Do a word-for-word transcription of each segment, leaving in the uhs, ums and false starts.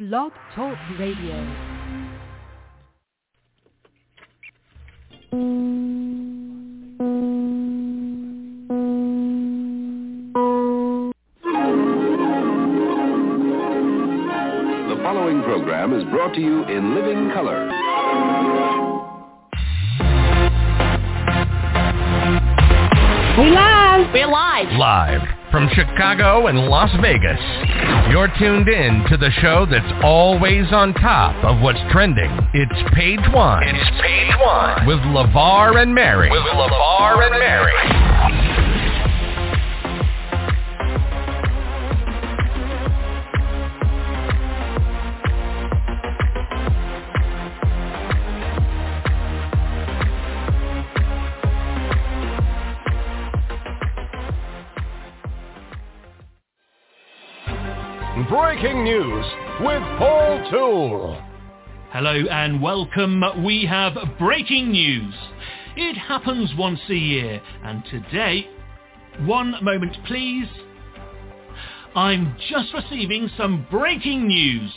Blog Talk Radio. The following program is brought to you in living color. We live. We're live. Live from Chicago and Las Vegas. You're tuned in to the show that's always on top of what's trending. It's Page One. It's Page One. With LeVar and Mary. With LeVar and Mary. Breaking news with Paul Toole. Hello and welcome. We have breaking news. It happens once a year, and today, one moment please. I'm just receiving some breaking news.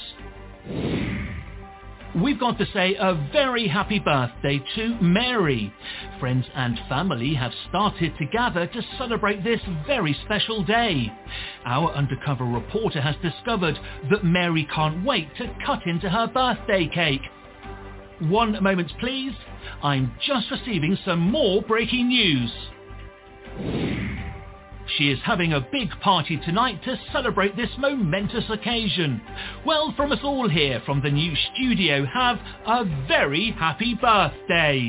We've got to say a very happy birthday to Mary. Friends and family have started to gather to celebrate this very special day. Our undercover reporter has discovered that Mary can't wait to cut into her birthday cake. One moment please. I'm just receiving some more breaking news. She is having a big party tonight to celebrate this momentous occasion. Well, from us all here from the new studio, have a very happy birthday.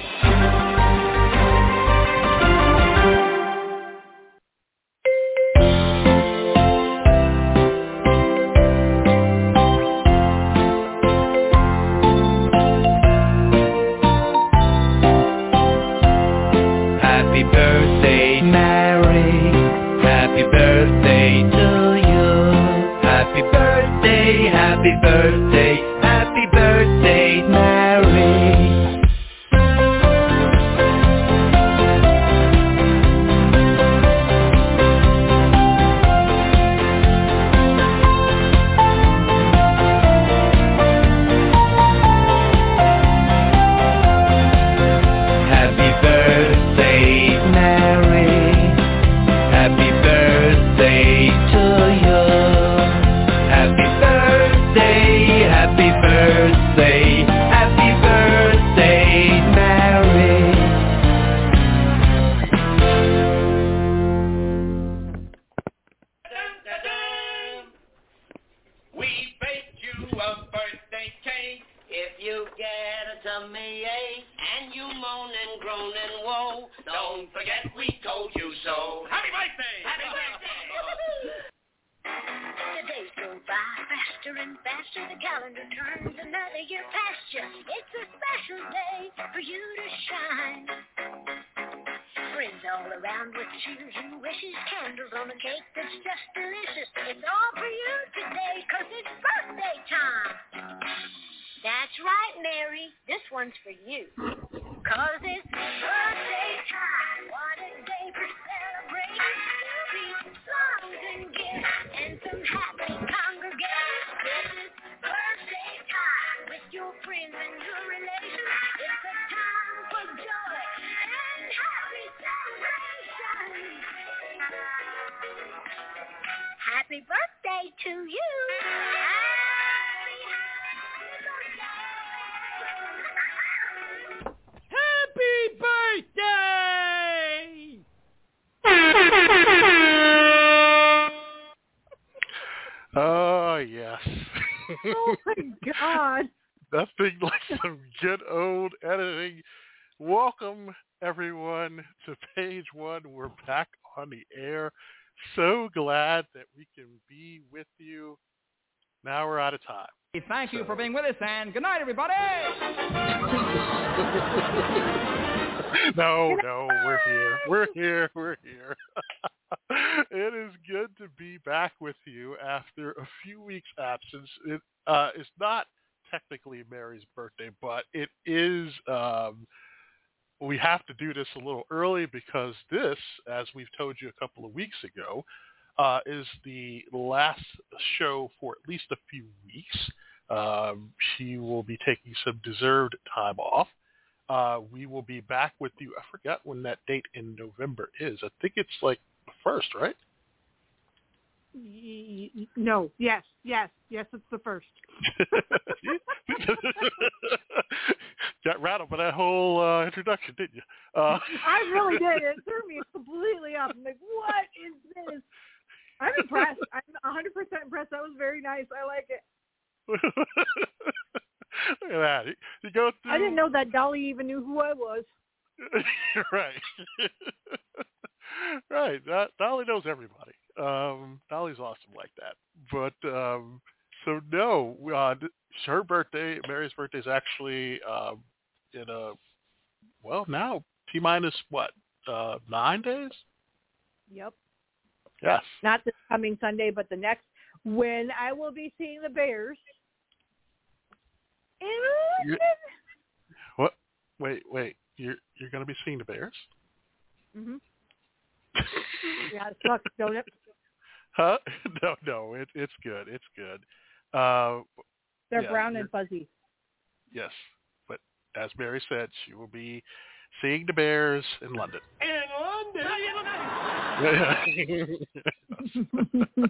Happy birthday, Mary. Happy birthday to you. Happy birthday, happy birthday, happy birthday, Mary. Happy birthday, Mary. Happy birthday to you. Happy birthday, happy birthday, happy birthday, Mary. We baked you a birthday cake. If you get a tummy ache and you moan and groan and woe, don't forget we told you so. Happy birthday! Happy birthday! The days go by faster and faster, the calendar turns another year past you. It's a special day for you to shine. Friends all around with cheers and wishes, candles on a cake that's just delicious. It's all for you today, 'cause it's birthday time. That's right, Mary, this one's for you. 'Cause it's birthday time. What a day for celebrating. There'll be songs and gifts and some happy congregations. This is birthday time with your friends and your relations. It's a time for joy and happy celebration. Happy birthday to you. Happy, happy birthday. Happy birthday! Oh, yes. Oh my God. Nothing like some good old editing. Welcome, everyone, to Page One. We're back on the air. So glad that we can be with you. Now we're out of time. Thank you for being with us, and good night, everybody! No, no, we're here. We're here. We're here. It is good to be back with you after a few weeks' absence. It uh, is not technically Mary's birthday, but it is. Um, we have to do this a little early because this, as we've told you a couple of weeks ago, uh, is the last show for at least a few weeks. Um, she will be taking some deserved time off. Uh, we will be back with you. I forgot when that date in November is. I think it's like the first, right? No. Yes. Yes. Yes. It's the first. Got rattled by that whole uh, introduction, didn't you? Uh, I really did. It threw me completely off. I'm like, what is this? I'm impressed. I'm one hundred percent impressed. That was very nice. I like it. Look at that. You, you go through... I didn't know that Dolly even knew who I was. Right. Right. That, Dolly knows everybody. Um, Dolly's awesome like that. But, um, so no, uh, her birthday, Mary's birthday is actually um, in a, well, now, T-minus what, uh, nine days? Yep. Yes. Not this coming Sunday, but the next, when I will be seeing the Bears in London. What? Wait, wait. You're you're going to be seeing the Bears? Mm-hmm. Yeah, it sucks, don't it? Huh? No, no. It, it's good. It's good. Uh, They're yeah, brown and fuzzy. Yes. But as Mary said, she will be seeing the Bears in London. In London!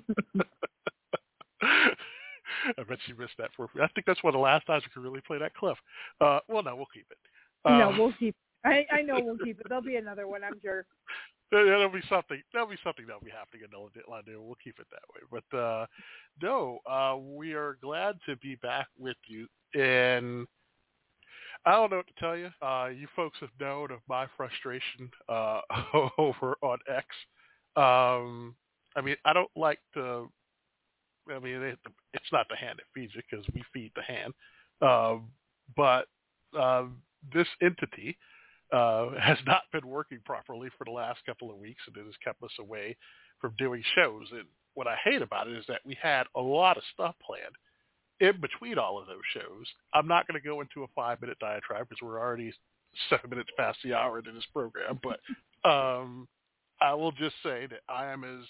I bet she missed that for. I think that's one of the last times we could really play that clip. Uh, well, no, we'll keep it. Uh, no, we'll keep. I, I know we'll keep it. There'll be another one, I'm sure. That'll be something. That'll be something that'll be happening in London. We'll keep it that way. But uh, no, uh, we are glad to be back with you. And I don't know what to tell you. Uh, you folks have known of my frustration uh, over on X. Um, I mean, I don't like to. I mean, it, it's not the hand that feeds you because we feed the hand. Um, but uh, this entity uh, has not been working properly for the last couple of weeks, and it has kept us away from doing shows. And what I hate about it is that we had a lot of stuff planned in between all of those shows. I'm not going to go into a five-minute diatribe because we're already seven minutes past the hour into this program. But um, I will just say that I am as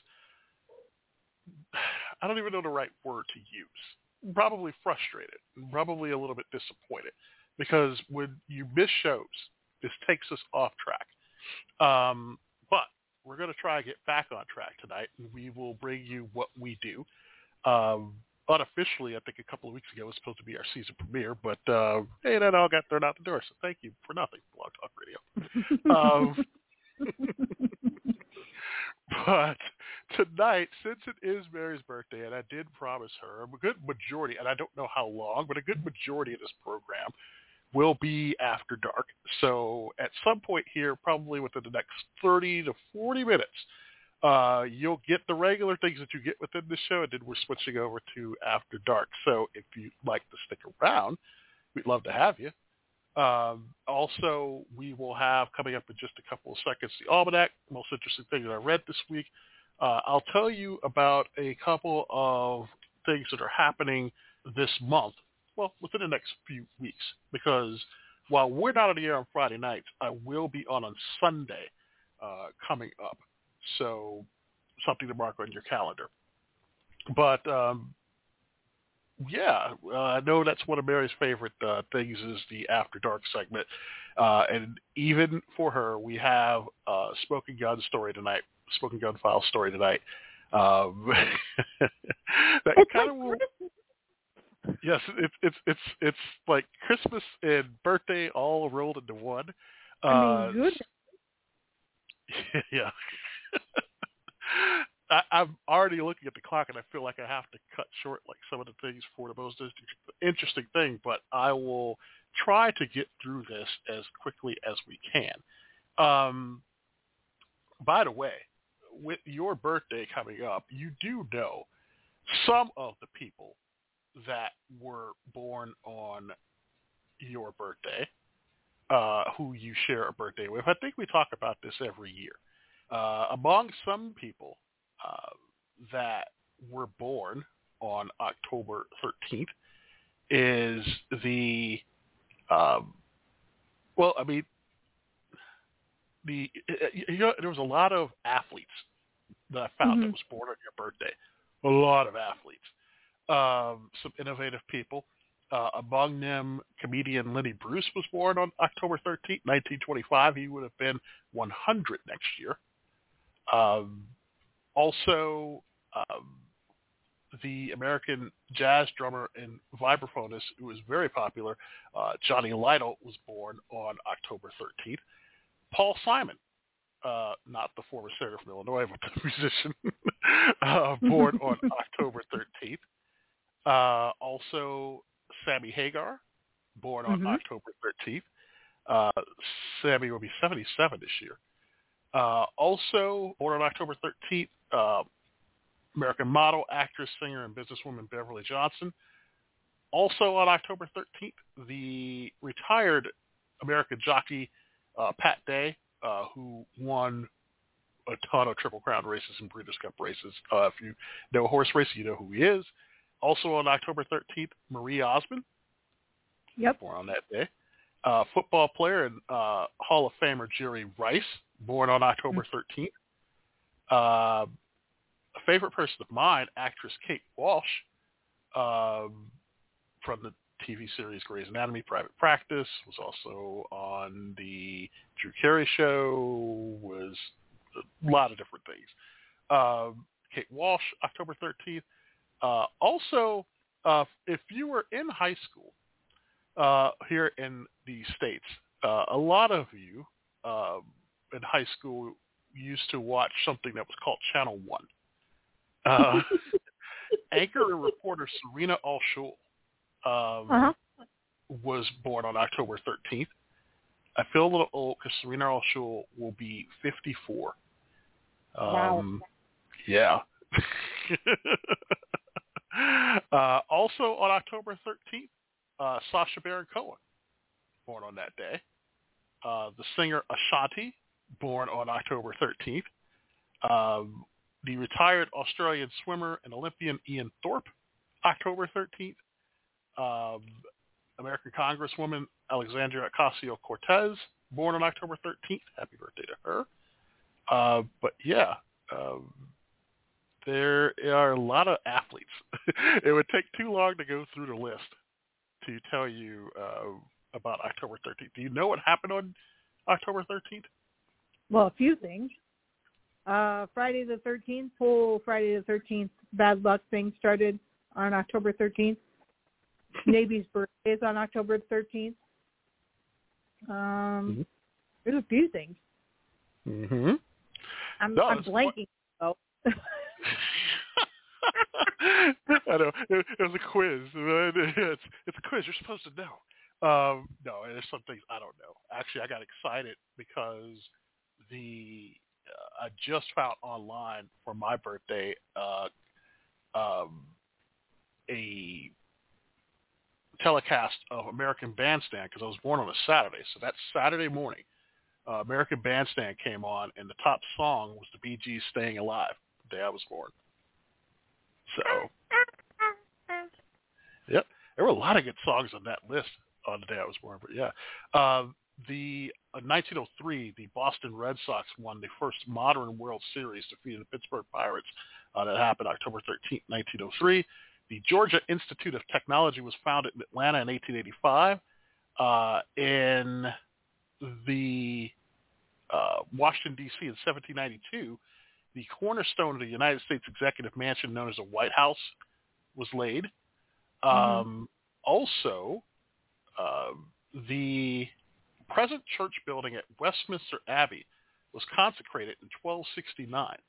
I don't even know the right word to use. Probably frustrated, probably a little bit disappointed, because when you miss shows, this takes us off track. Um, but we're going to try and get back on track tonight, and we will bring you what we do. Um, unofficially, I think a couple of weeks ago, it was supposed to be our season premiere, but uh, hey, that all got thrown out the door, so thank you for nothing, Blog Talk Radio. um, But tonight, since it is Mary's birthday, and I did promise her a good majority, and I don't know how long, but a good majority of this program will be after dark. So at some point here, probably within the next thirty to forty minutes, uh, you'll get the regular things that you get within the show, and then we're switching over to after dark. So if you'd like to stick around, we'd love to have you. Um, also, we will have coming up in just a couple of seconds the Almanac, most interesting thing that I read this week. Uh, I'll tell you about a couple of things that are happening this month, well, within the next few weeks, because while we're not on the air on Friday nights, I will be on on Sunday uh, coming up. So something to mark on your calendar. But um, Yeah, uh, I know that's one of Mary's favorite uh, things is the After Dark segment. Uh, and even for her, we have uh, Smoking Gun story tonight, Smoking Gun File story tonight. Um, that kind of will, yes, it's it's it's it's like Christmas and birthday all rolled into one. Uh, I mean, good. Yeah. I, I'm already looking at the clock, and I feel like I have to cut short like some of the things for the most interesting thing, but I will try to get through this as quickly as we can. Um, by the way, with your birthday coming up, you do know some of the people that were born on your birthday, uh, who you share a birthday with. I think we talk about this every year. Uh, among some people, Uh, that were born on October thirteenth is the, um, well, I mean, the you know, there was a lot of athletes that I found Mm-hmm. that was born on your birthday. A lot of athletes. Um, some innovative people. Uh, among them, comedian Lenny Bruce was born on October thirteenth, nineteen twenty-five. He would have been one hundred next year. Um, also, um, the American jazz drummer and vibraphonist who was very popular, uh, Johnny Lytle, was born on October thirteenth. Paul Simon, uh, not the former senator from Illinois, but the musician, uh, born on October thirteenth. Uh, also, Sammy Hagar, born on Mm-hmm. October thirteenth. Uh, Sammy will be seventy-seven this year. Uh, also, born on October thirteenth, uh, American model, actress, singer, and businesswoman Beverly Johnson. Also on October thirteenth, the retired American jockey uh, Pat Day, uh, who won a ton of Triple Crown races and Breeders' Cup races. Uh, if you know horse racing, you know who he is. Also on October thirteenth, Marie Osmond. Yep. Born on that day. Uh, football player and uh, Hall of Famer Jerry Rice, born on October thirteenth. Uh, a favorite person of mine, actress Kate Walsh, um, from the T V series Grey's Anatomy, Private Practice, was also on the Drew Carey Show, was a lot of different things. Um, Kate Walsh, October thirteenth. Uh, also, uh, if you were in high school uh, here in the States, uh, a lot of you uh, in high school used to watch something that was called Channel One. Uh, anchor and reporter Serena Allshul um, Uh-huh. was born on October thirteenth. I feel a little old because Serena Allshul will be fifty-four. Um, Wow. Yeah. uh, also on October thirteenth, uh, Sacha Baron Cohen, born on that day. Uh, the singer Ashanti, born on October thirteenth. Um, the retired Australian swimmer and Olympian Ian Thorpe, October thirteenth. Um, American Congresswoman Alexandria Ocasio-Cortez, born on October thirteenth. Happy birthday to her. Uh, but yeah, um, there are a lot of athletes. It would take too long to go through the list to tell you uh, about October thirteenth. Do you know what happened on October thirteenth? Well, a few things. Uh, Friday the thirteenth, whole Friday the thirteenth bad luck thing started on October thirteenth. Navy's birthday is on October thirteenth. Um, Mm-hmm. There's a few things. Mm-hmm. I'm, No, I'm that's blanking. Oh. I know. It, it was a quiz. It's, it's a quiz. You're supposed to know. Um, no, there's some things I don't know. Actually, I got excited because the uh, I just found online for my birthday uh, um, a telecast of American Bandstand because I was born on a Saturday. So that Saturday morning, uh, American Bandstand came on, and the top song was the Bee Gees' "Staying Alive," the day I was born. So, yep, there were a lot of good songs on that list on the day I was born. But yeah, uh, the uh, nineteen oh three, the Boston Red Sox won the first modern World Series, defeating the Pittsburgh Pirates. Uh, that happened October thirteenth, nineteen oh three. The Georgia Institute of Technology was founded in Atlanta in eighteen eighty-five. Uh, in the uh, Washington, D C in seventeen ninety-two, the cornerstone of the United States Executive Mansion, known as the White House, was laid. Um, Mm-hmm. Also, uh, the present church building at Westminster Abbey was consecrated in twelve sixty-nine.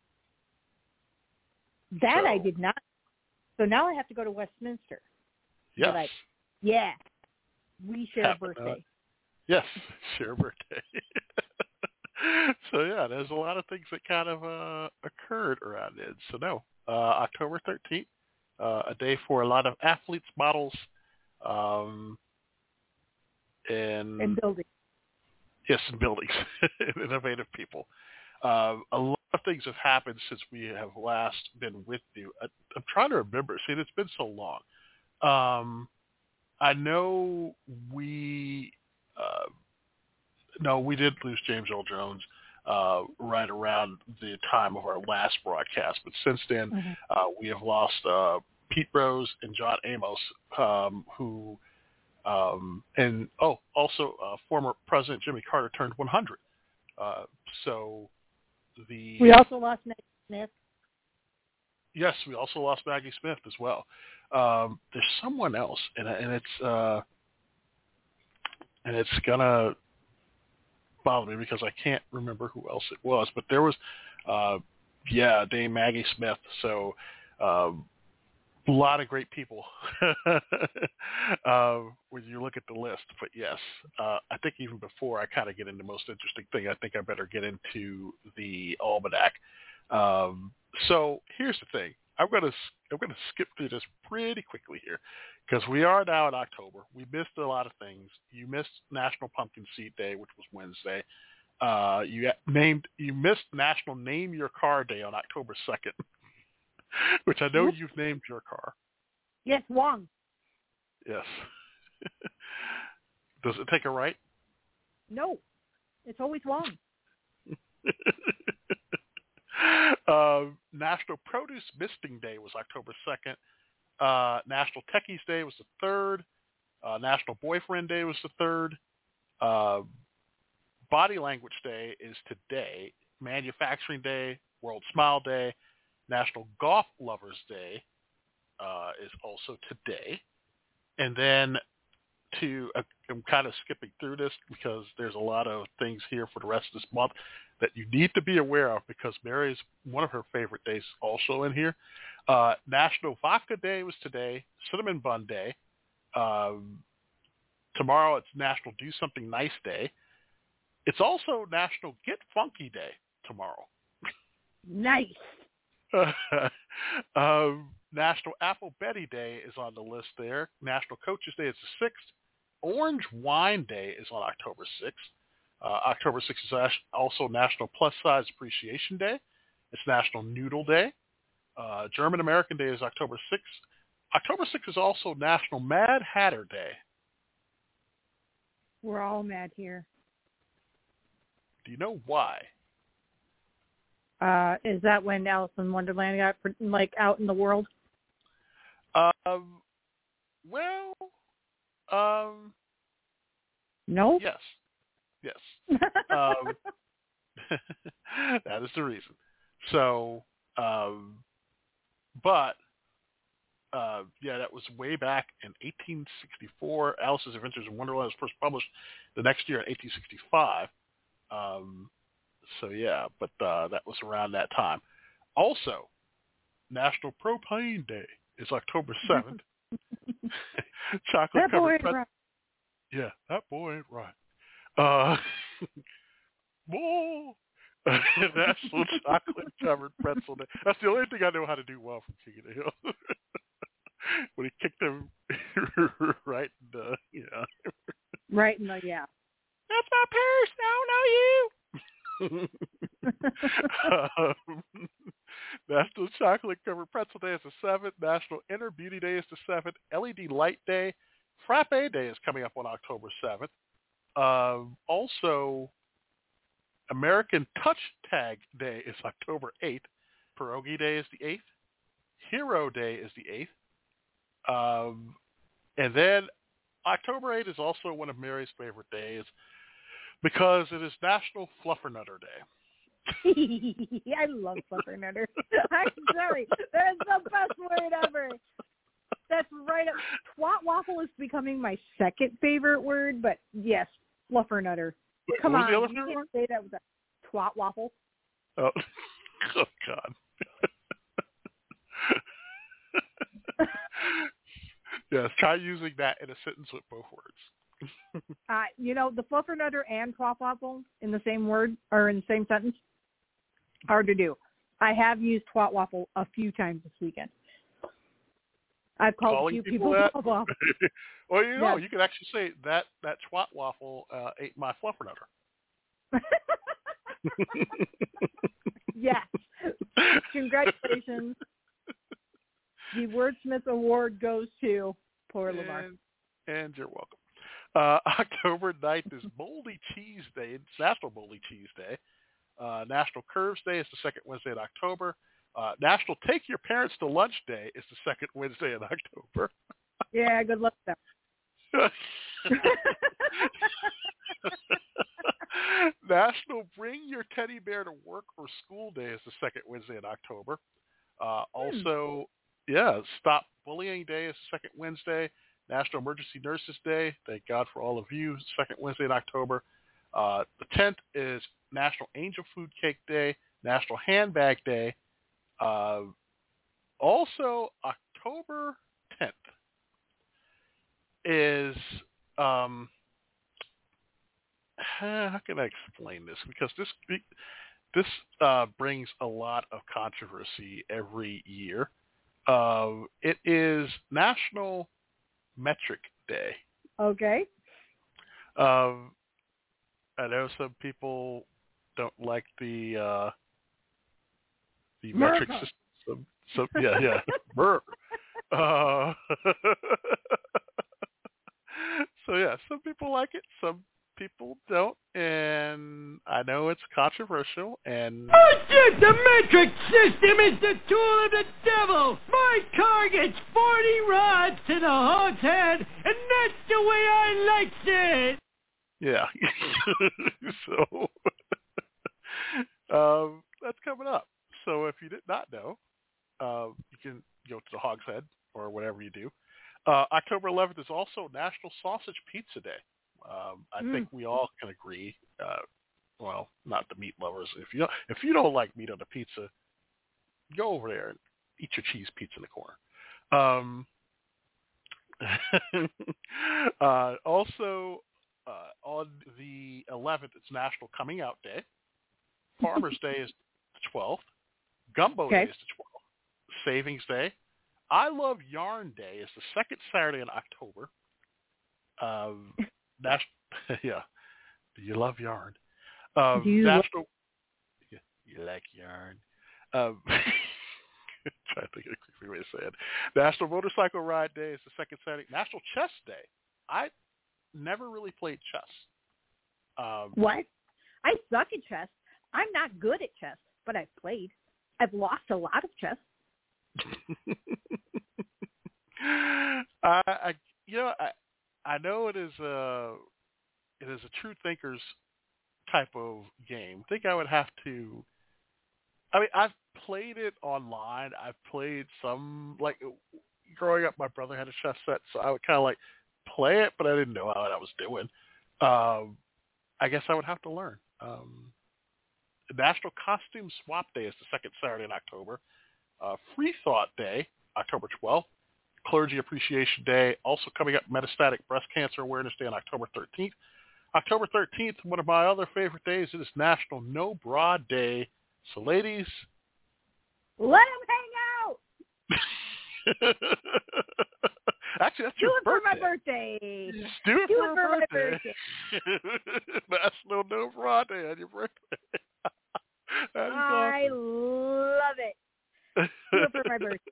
That So, I did not. So now I have to go to Westminster. Yes. Like, yeah. We share a Happen- birthday. uh, yes, share a birthday. So yeah, there's a lot of things that kind of uh, occurred around it. So no, uh, October thirteenth, uh, a day for a lot of athletes, models, um, and, And building. yes, and buildings, and innovative people. Uh, a lot of things have happened since we have last been with you. I, I'm trying to remember. See, it's been so long. Um, I know we. Uh, No, we did lose James Earl Jones. uh, right around the time of our last broadcast. But since then, mm-hmm. uh, we have lost uh, Pete Rose and John Amos, um, who, um, and oh, also uh, former President Jimmy Carter turned one hundred. Uh, so the we also lost Maggie Smith. Yes, we also lost Maggie Smith as well. Um, there's someone else, and, and it's uh, and it's gonna bother me because I can't remember who else it was. But there was, uh, yeah, Dame Maggie Smith. So um, a lot of great people uh, when you look at the list. But yes, uh, I think even before I kind of get into the most interesting thing, I think I better get into the almanac. Um, so here's the thing. I'm gonna I'm gonna skip through this pretty quickly here because we are now in October. We missed a lot of things. You missed National Pumpkin Seed Day, which was Wednesday. Uh, you named you missed National Name Your Car Day on October second, which I know Whoop. You've named your car. Yes, Wong. Yes. Does it take a right? No, it's always Wong. Uh, National Produce Misting Day was October second. Uh, National Techies Day was the third. Uh, National Boyfriend Day was the third. Uh, Body Language Day is today. Manufacturing Day, World Smile Day, National Golf Lovers Day uh, is also today. And then to, uh, I'm kind of skipping through this because there's a lot of things here for the rest of this month that you need to be aware of because Mary's, one of her favorite days also in here. Uh, National Vodka Day was today, Cinnamon Bun Day. Um, tomorrow it's National Do Something Nice Day. It's also National Get Funky Day tomorrow. Nice. um, National Apple Betty Day is on the list there. National Coaches Day is the sixth. Orange Wine Day is on October sixth. Uh, October sixth is also National Plus Size Appreciation Day. It's National Noodle Day. Uh, German American Day is October sixth. October sixth is also National Mad Hatter Day. We're all mad here. Do you know why? Uh, is that when Alice in Wonderland got like out in the world? Um. Well. Um. No. Yes. Yes. um, that is the reason. So, um, but, uh, yeah, that was way back in eighteen sixty-four. Alice's Adventures in Wonderland was first published the next year in eighteen sixty-five. Um, so, yeah, but uh, that was around that time. Also, National Propane Day is October seventh. Chocolate that boy covered ain't right. Yeah, that boy ain't right. Uh, more National Chocolate Covered Pretzel Day. That's the only thing I know how to do well from King of the Hill. When he kicked him right in the, you know. Right in the, yeah. That's my purse. No, no, you. um, National Chocolate Covered Pretzel Day is the seventh. National Inner Beauty Day is the seventh. L E D Light Day. Frappe Day is coming up on October seventh. Uh, also, American Touch Tag Day is October eighth. Pierogi Day is the eighth. Hero Day is the eighth. Um, and then October eighth is also one of Mary's favorite days because it is National Fluffernutter Day. I love Fluffernutter. I'm sorry. That is the best word ever. That's right up. Twat waffle is becoming my second favorite word, but yes, Fluffernutter. Come what on, was the you other can't word? say that with a twat waffle. Oh, oh God. Yes, try using that in a sentence with both words. uh, you know, the Fluffernutter and twat waffle in the same word or in the same sentence, hard to do. I have used twat waffle a few times this weekend. I've called Calling a few people people that? twat waffle. Well, you know, Yes. you could actually say that that twat waffle uh, ate my fluffernutter. Yes. Congratulations. The Wordsmith Award goes to poor Lamar. And, and you're welcome. Uh, October ninth is Moldy Cheese Day. It's National Moldy Cheese Day. Uh, National Curves Day is the second Wednesday in October. Uh, National Take Your Parents to Lunch Day is the second Wednesday in October. Yeah, good luck with that. National Bring Your Teddy Bear to Work or School Day is the second Wednesday in October. Uh, also, hmm. yeah, Stop Bullying Day is the second Wednesday. National Emergency Nurses Day, thank God for all of you, second Wednesday in October. Uh, the tenth is National Angel Food Cake Day, National Handbag Day. Uh, also, October tenth is, um, how can I explain this? Because this this uh, brings a lot of controversy every year. Uh, it is National Metric Day. Okay. Um, I know some people don't like the uh, the America. metric system. Some, some, yeah, yeah. Burr. Uh, so yeah, some people like it, some people don't, and I know it's controversial. And bullshit! The metric system is the tool of the devil. My car gets forty rods to the hog's head, and that's the way I likes it. Yeah. So um, that's coming up. So if you did not know, uh, you can go to the Hog's Head or whatever you do. Uh, October eleventh is also National Sausage Pizza Day. Um, I mm. think we all can agree. Uh, well, not the meat lovers. If you don't, if you don't like meat on the pizza, go over there and eat your cheese pizza in the corner. Um, uh, also, uh, on the eleventh, it's National Coming Out Day. Farmers Day is the twelfth. Gumbo okay. Day is the twelfth. Savings Day. I Love Yarn Day is the second Saturday in October. Um, National, yeah. Do you love yarn? Um, Do you National. Lo- yeah, you like yarn? Um, trying to think of a quick way to say it. National Motorcycle Ride Day is the second Saturday. National Chess Day. I never really played chess. Um, what? I suck at chess. I'm not good at chess, but I've played. I've lost a lot of chess. I, I, you know, I, I know it is a, it is a true thinkers type of game. I think I would have to. I mean, I've played it online. I've played some, like growing up. My brother had a chess set, so I would kind of like play it, but I didn't know what I was doing. Um, I guess I would have to learn. Um, National Costume Swap Day is the second Saturday in October. Uh, Free Thought Day, October twelfth. Clergy Appreciation Day, also coming up, Metastatic Breast Cancer Awareness Day on October thirteenth. October thirteenth, one of my other favorite days, it is National No Bra Day. So ladies, let them hang out. Actually, that's Do your it birthday. for my birthday. Do it Do for, it for my birthday. birthday. National No Bra Day on your birthday. That is I awesome. love it. Do it for my birthday.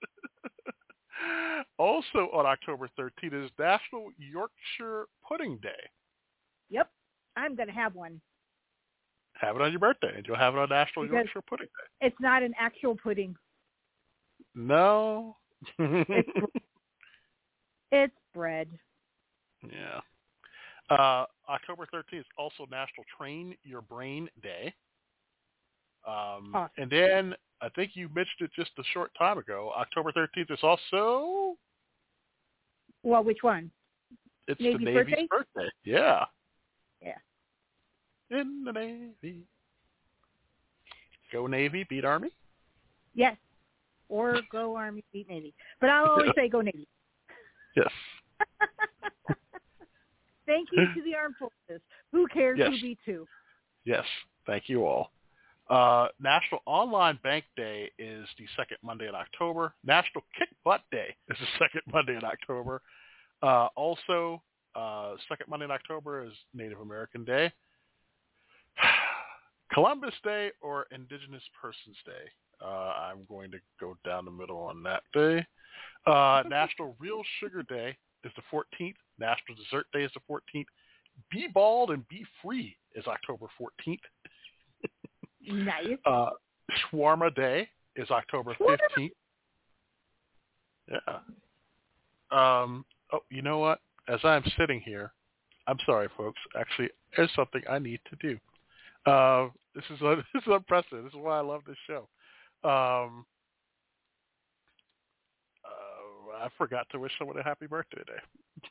Also on October thirteenth is National Yorkshire Pudding Day. Yep, I'm going to have one. Have it on your birthday, and you'll have it on National Because Yorkshire Pudding Day. It's not an actual pudding. No. It's, it's bread. Yeah. Uh, October thirteenth is also National Train Your Brain Day. Um, awesome. And then, I think you mentioned it just a short time ago, October thirteenth is also... Well, which one? It's Navy's the Navy's birthday? birthday. Yeah. Yeah. In the Navy. Go Navy, beat Army? Yes. Or go Army, beat Navy. But I'll always say go Navy. Yes. Thank you to the armed forces. Who cares yes. who beats who? Yes. Thank you all. Uh, National Online Bank Day is the second Monday in October. National Kick Butt Day is the second Monday in October. Uh, also, uh, second Monday in October is Native American Day. Columbus Day or Indigenous Persons Day. Uh, I'm going to go down the middle on that day. Uh, National Real Sugar Day is the fourteenth. National Dessert Day is the fourteenth. Be Bald and Be Free is October fourteenth. Nice. Uh, Shawarma Day is October fifteenth. Yeah. Um, oh, you know what? As I'm sitting here, I'm sorry, folks. Actually, there's something I need to do. Uh, this is uh, this is unprecedented. This is why I love this show. Um, uh, I forgot to wish someone a happy birthday today.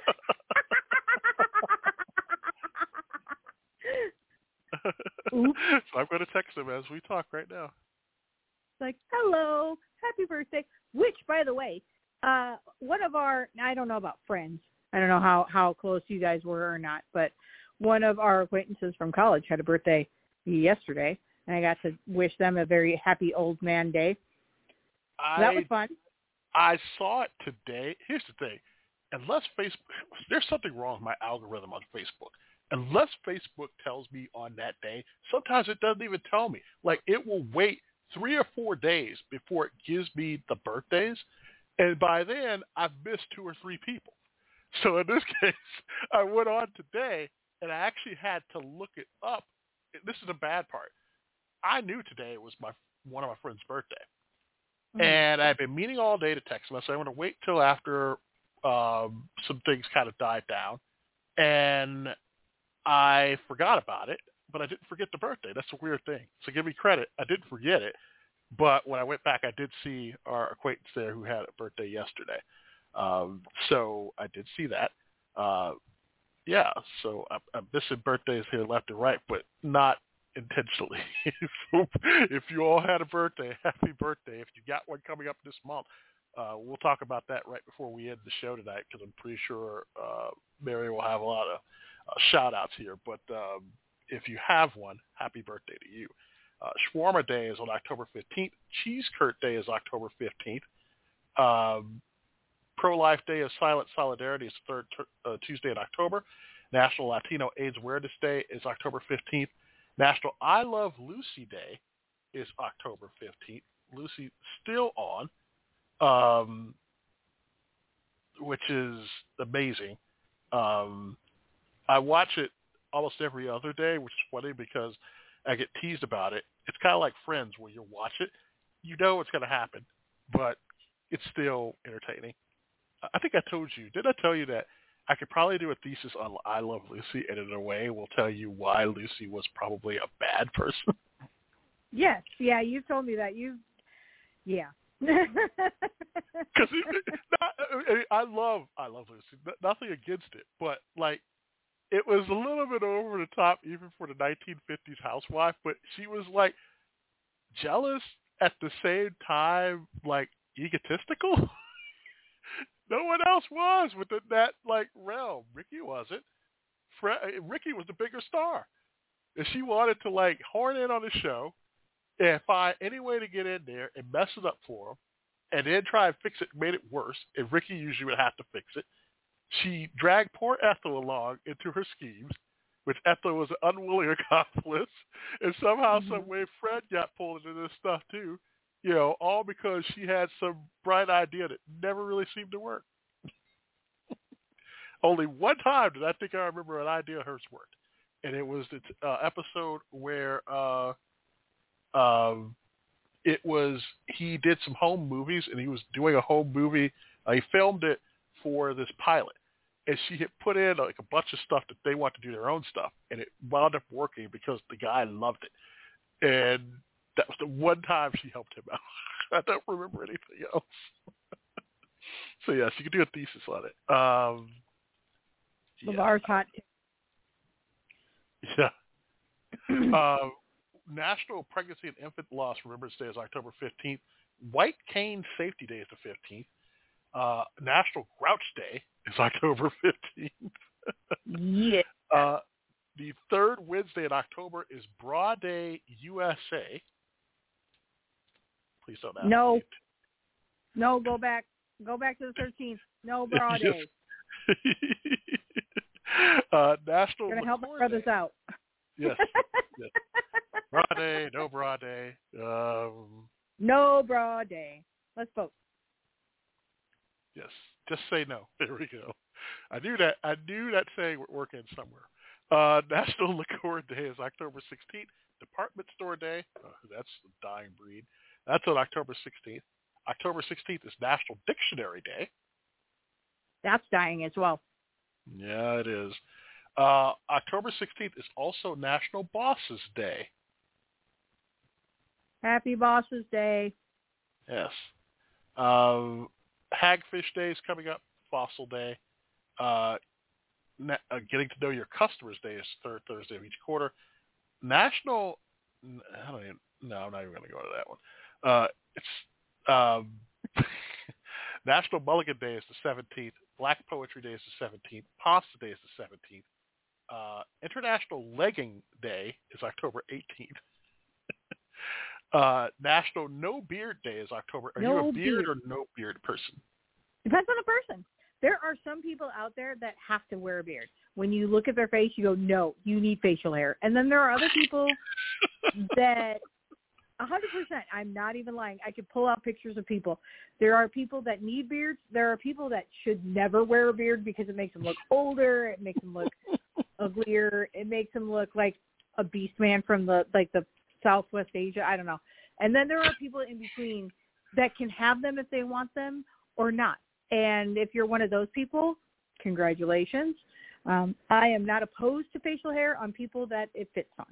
So I'm going to text them as we talk right now. Like, hello, happy birthday. Which, by the way, uh, one of our, I don't know about friends. I don't know how, how close you guys were or not, but one of our acquaintances from college had a birthday yesterday, and I got to wish them a very happy old man day. I, that was fun. I saw it today. Here's the thing. Unless Facebook, there's something wrong with my algorithm on Facebook. Unless Facebook tells me on that day, sometimes it doesn't even tell me. Like, it will wait three or four days before it gives me the birthdays. And by then, I've missed two or three people. So in this case, I went on today, and I actually had to look it up. This is the bad part. I knew today was my one of my friend's birthday. Mm-hmm. And I've been meaning all day to text him. I said, I'm going to wait till after um, some things kind of died down. And I forgot about it, but I didn't forget the birthday. That's a weird thing. So give me credit. I didn't forget it. But when I went back, I did see our acquaintance there who had a birthday yesterday. Um, so I did see that. Uh, yeah, so I'm, I'm missing birthdays here left and right, but not intentionally. So if you all had a birthday, happy birthday. If you got one coming up this month, uh, we'll talk about that right before we end the show tonight, because I'm pretty sure uh, Mary will have a lot of uh, shout-outs here. But um, if you have one, happy birthday to you. Uh, Shawarma Day is on October fifteenth. Cheese Curd Day is October fifteenth. Um, Pro-Life Day is Silent Solidarity is the third t- uh, Tuesday in October. National Latino AIDS Awareness Day is October fifteenth. National I Love Lucy Day is October fifteenth. Lucy still on, um, which is amazing. Um, I watch it almost every other day, which is funny because I get teased about it. It's kind of like Friends, where you watch it, you know what's going to happen, but it's still entertaining. I think I told you, did I tell you that I could probably do a thesis on I Love Lucy, and in a way will tell you why Lucy was probably a bad person? Yes, yeah, you told me that. You, yeah. Because I love, I love Lucy. Nothing against it, but like, it was a little bit over the top even for the nineteen fifties housewife, but she was like jealous at the same time, like egotistical. No one else was within that like realm. Ricky wasn't. Fred, Ricky was the bigger star, and she wanted to like horn in on the show and find any way to get in there and mess it up for him, and then try and fix it. Made it worse, and Ricky usually would have to fix it. She dragged poor Ethel along into her schemes, which Ethel was an unwilling accomplice, and somehow, mm-hmm. some way, Fred got pulled into this stuff too. You know, all because she had some bright idea that never really seemed to work. Only one time did I think I remember an idea of hers worked, and it was the uh, episode where uh, um, it was he did some home movies, and he was doing a home movie. Uh, he filmed it for this pilot, and she had put in like a bunch of stuff that they want to do their own stuff, and it wound up working because the guy loved it, and that was the one time she helped him out. I don't remember anything else. So yes, you could do a thesis on it. Um, LeVar's yeah. hot. Yeah. uh, National Pregnancy and Infant Loss Remembrance Day is October fifteenth. White Cane Safety Day is the fifteenth. Uh, National Grouch Day is October fifteenth. Yeah. Uh, the third Wednesday in October is Bra Day U S A. Please don't ask No. me. No, go back. Go back to the thirteenth. No Bra Day. uh, National We're going to help Liqueur our brothers Day. out. Yes. Yes. Bra Day, no Bra Day. Um, no Bra Day. Let's vote. Yes. Just say no. There we go. I knew that. I knew that saying would work in somewhere. Uh, National Liqueur Day is October sixteenth. Department Store Day. Uh, that's the dying breed. That's on October sixteenth. October sixteenth is National Dictionary Day. That's dying as well. Yeah, it is. Uh, October sixteenth is also National Bosses Day. Happy Bosses Day. Yes. Uh, Hagfish Day is coming up. Fossil Day. Uh, na- uh, Getting to Know Your Customers Day is third Thursday of each quarter. National, I don't even, no, I'm not even going to go into that one. Uh, it's um, National Mulligan Day is the seventeenth. Black Poetry Day is the seventeenth. Pasta Day is the seventeenth. Uh, International Legging Day is October eighteenth. uh, National No Beard Day is October. Are no you a beard, beard or no beard person? Depends on the person. There are some people out there that have to wear a beard. When you look at their face, you go, no, you need facial hair. And then there are other people that one hundred percent, I'm not even lying. I could pull out pictures of people. There are people that need beards. There are people that should never wear a beard because it makes them look older. It makes them look uglier. It makes them look like a beast man from the like the Southwest Asia. I don't know. And then there are people in between that can have them if they want them or not. And if you're one of those people, congratulations. Um, I am not opposed to facial hair on people that it fits on.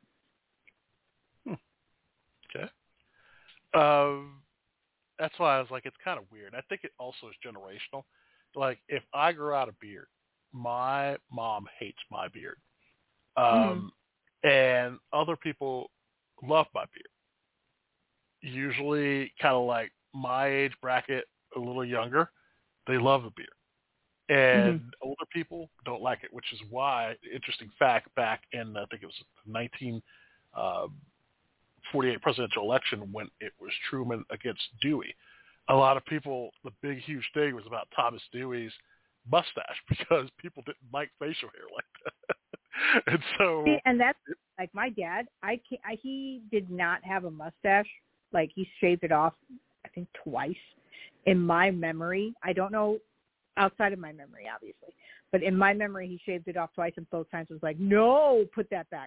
Hmm. Okay. Um, that's why I was like, it's kind of weird. I think it also is generational. Like, if I grow out a beard, my mom hates my beard. Um, mm-hmm. And other people love my beard. Usually kind of like my age bracket, a little younger, they love the beard. And mm-hmm. older people don't like it, which is why, interesting fact, back in, I think it was nineteen forty-eight presidential election when it was Truman against Dewey, a lot of people, the big, huge thing was about Thomas Dewey's mustache because people didn't like facial hair like that. And so... See, and that's, like my dad, I can't, I, he did not have a mustache. Like, he shaved it off, I think, twice. In my memory, I don't know, outside of my memory, obviously, but in my memory, he shaved it off twice, and both times was like, no, put that back.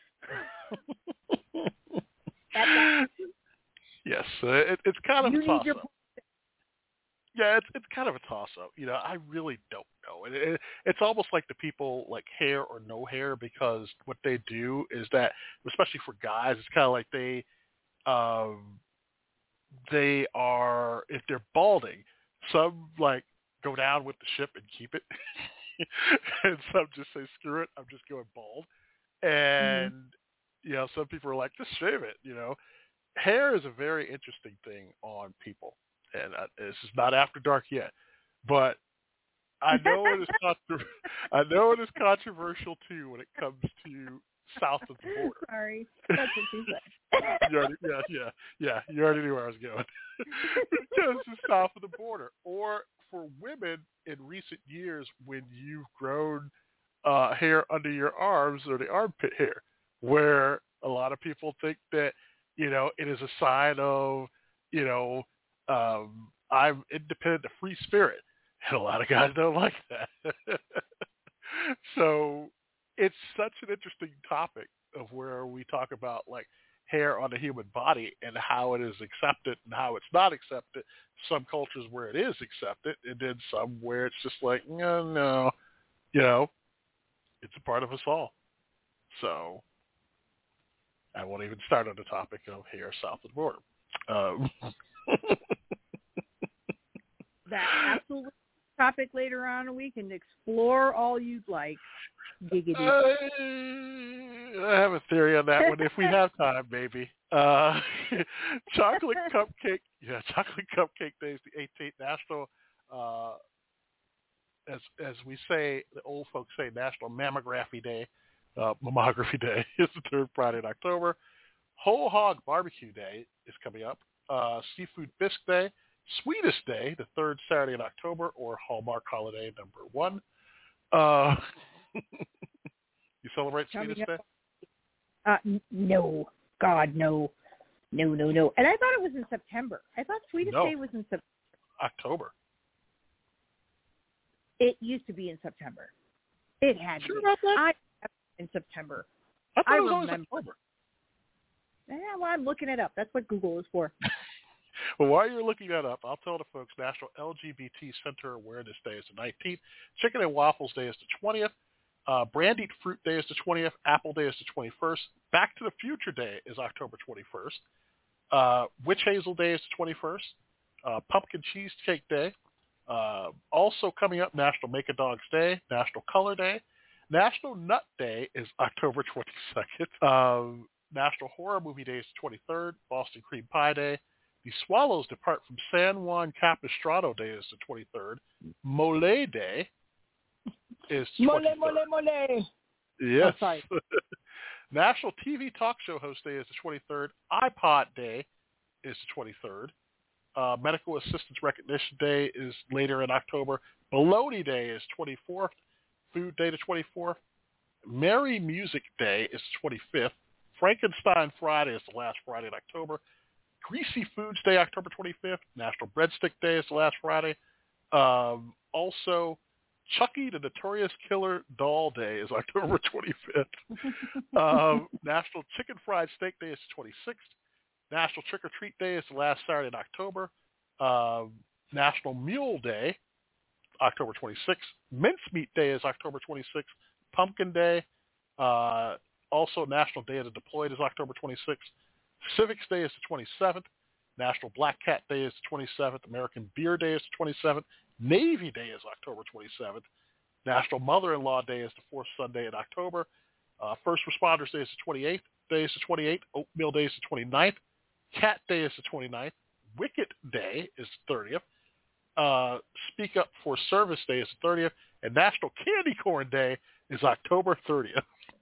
that back. Yes, uh, it, it's kind of you a toss-up. your... Yeah, it's it's kind of a toss-up. You know, I really don't know. It, it, it's almost like the people like hair or no hair, because what they do is that, especially for guys, it's kind of like they, um, they are, if they're balding, some like go down with the ship and keep it, and some just say screw it, I'm just going bald. And mm-hmm. you know, some people are like, just shave it. You know, hair is a very interesting thing on people, and uh, this is not after dark yet, but I know it is contro- I know it is controversial too when it comes to south of the border. Sorry, that's what she said. you already, yeah, yeah, yeah. You already knew where I was going. Because it's south of the border, or for women in recent years when you've grown uh, hair under your arms or the armpit hair, where a lot of people think that, you know, it is a sign of, you know, um, I'm independent, a free spirit, and a lot of guys don't like that. So it's such an interesting topic of where we talk about like hair on the human body and how it is accepted and how it's not accepted. Some cultures where it is accepted, and then some where it's just like, no, no, you know, it's a part of us all. So I won't even start on the topic of hair south of the border. Um. That absolutely topic later on, we can explore all you'd like. Giggity. Uh, I have a theory on that one. If we have time, maybe. Uh, chocolate cupcake, yeah, chocolate cupcake day is the eighteenth. National, uh, as as we say, the old folks say, National Mammography Day. Uh, Mammography Day is the third Friday in October. Whole Hog Barbecue Day is coming up. Uh, Seafood Bisque Day. Sweetest Day, the third Saturday in October, or Hallmark Holiday number one. Uh, you celebrate Sweetest Day? Uh, n- no. God, no. No, no, no. And I thought it was in September. I thought Sweetest no. Day was in September. October. It used to be in September. It had sure to be. About that? I in September. I thought I it was remember. always October. Eh, well, I'm looking it up. That's what Google is for. Well, while you're looking that up, I'll tell the folks National L G B T Center Awareness Day is the nineteenth. Chicken and Waffles Day is the twentieth. Uh, Brandied Fruit Day is the twentieth. Apple Day is the twenty-first. Back to the Future Day is October twenty-first. Uh, Witch Hazel Day is the twenty-first. Uh, Pumpkin Cheesecake Day. Uh, also coming up, National Make a Dog's Day, National Color Day. National Nut Day is October twenty-second. Um, National Horror Movie Day is the twenty-third. Boston Cream Pie Day. The Swallows Depart from San Juan Capistrano Day is the twenty-third. Mole Day is the Mole, twenty-third. mole, mole. Yes. Oh, sorry. National T V Talk Show Host Day is the twenty-third. iPod Day is the twenty-third. Uh, Medical Assistance Recognition Day is later in October. Baloney Day is twenty-fourth. Food Day the twenty-fourth. Merry Music Day is the twenty-fifth. Frankenstein Friday is the last Friday in October. Greasy Foods Day, October twenty-fifth. National Breadstick Day is the last Friday. Um, also, Chucky the Notorious Killer Doll Day is October twenty-fifth. um, National Chicken Fried Steak Day is the twenty-sixth. National Trick or Treat Day is the last Saturday in October. Um, National Mule Day, October twenty-sixth. Mincemeat Day is October twenty-sixth. Pumpkin Day. Uh, also, National Day of the Deployed is October twenty-sixth. Civics Day is the twenty-seventh. National Black Cat Day is the twenty-seventh. American Beer Day is the twenty-seventh. Navy Day is October twenty-seventh. National Mother-in-Law Day is the fourth Sunday in October. Uh, First Responders Day is the twenty-eighth. Day is the twenty-eighth. Oatmeal Day is the twenty-ninth. Cat Day is the twenty-ninth. Wicket Day is the thirtieth. Uh, Speak Up for Service Day is the thirtieth. And National Candy Corn Day is October thirtieth.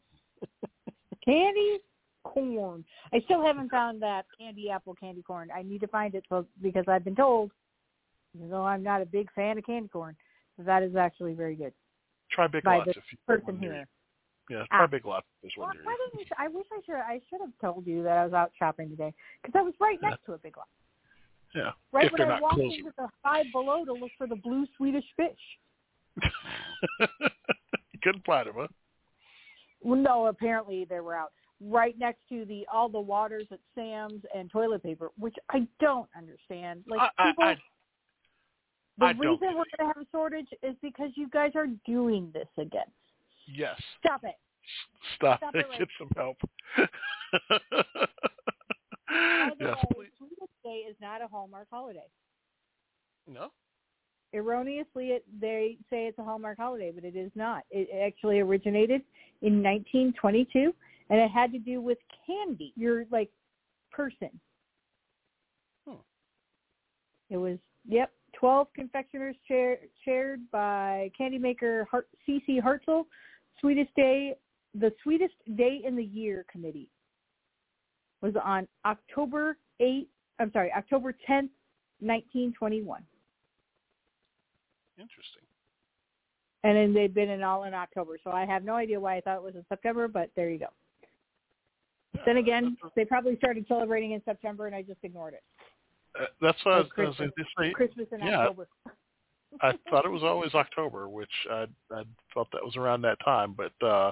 Candy corn. I still haven't found that candy apple candy corn. I need to find it so, because I've been told, even though I'm not a big fan of candy corn, that is actually very good. Try Big By Lots the if you person want to. here. Yeah, Ah. try Big Lots. This Well, one why didn't you, I wish I should. I should have told you that I was out shopping today because I was right next to a Big Lot. Yeah, Right if when they're I not walked closing. into the Five Below to look for the blue Swedish fish. Couldn't find them, huh? Well, no, apparently they were out right next to the all the waters at Sam's and toilet paper, which I don't understand. Like I, people, I, I, the I reason don't we're get going to have a shortage is because you guys are doing this again. Yes. Stop it. Stop, Stop it. it right Get some help. By the yes, way, please. Sweetest Day is not a Hallmark holiday. No? Erroneously, it, they say it's a Hallmark holiday, but it is not. It actually originated in nineteen twenty-two, and it had to do with candy, your, like, person. Hmm. It was, yep, twelve confectioners chair, chaired by candy maker Hart, C C Hartzell, Sweetest Day, the Sweetest Day in the Year Committee was on October eighth, I'm sorry, October tenth, nineteen twenty-one. Interesting. And then they've been in all in October. So I have no idea why I thought it was in September, but there you go. Yeah, then again, that's, they probably started celebrating in September, and I just ignored it. uh, that's what I was, Like I was Christmas, say. Christmas in yeah, October. I thought it was always October, which I I thought that was around that time. But uh,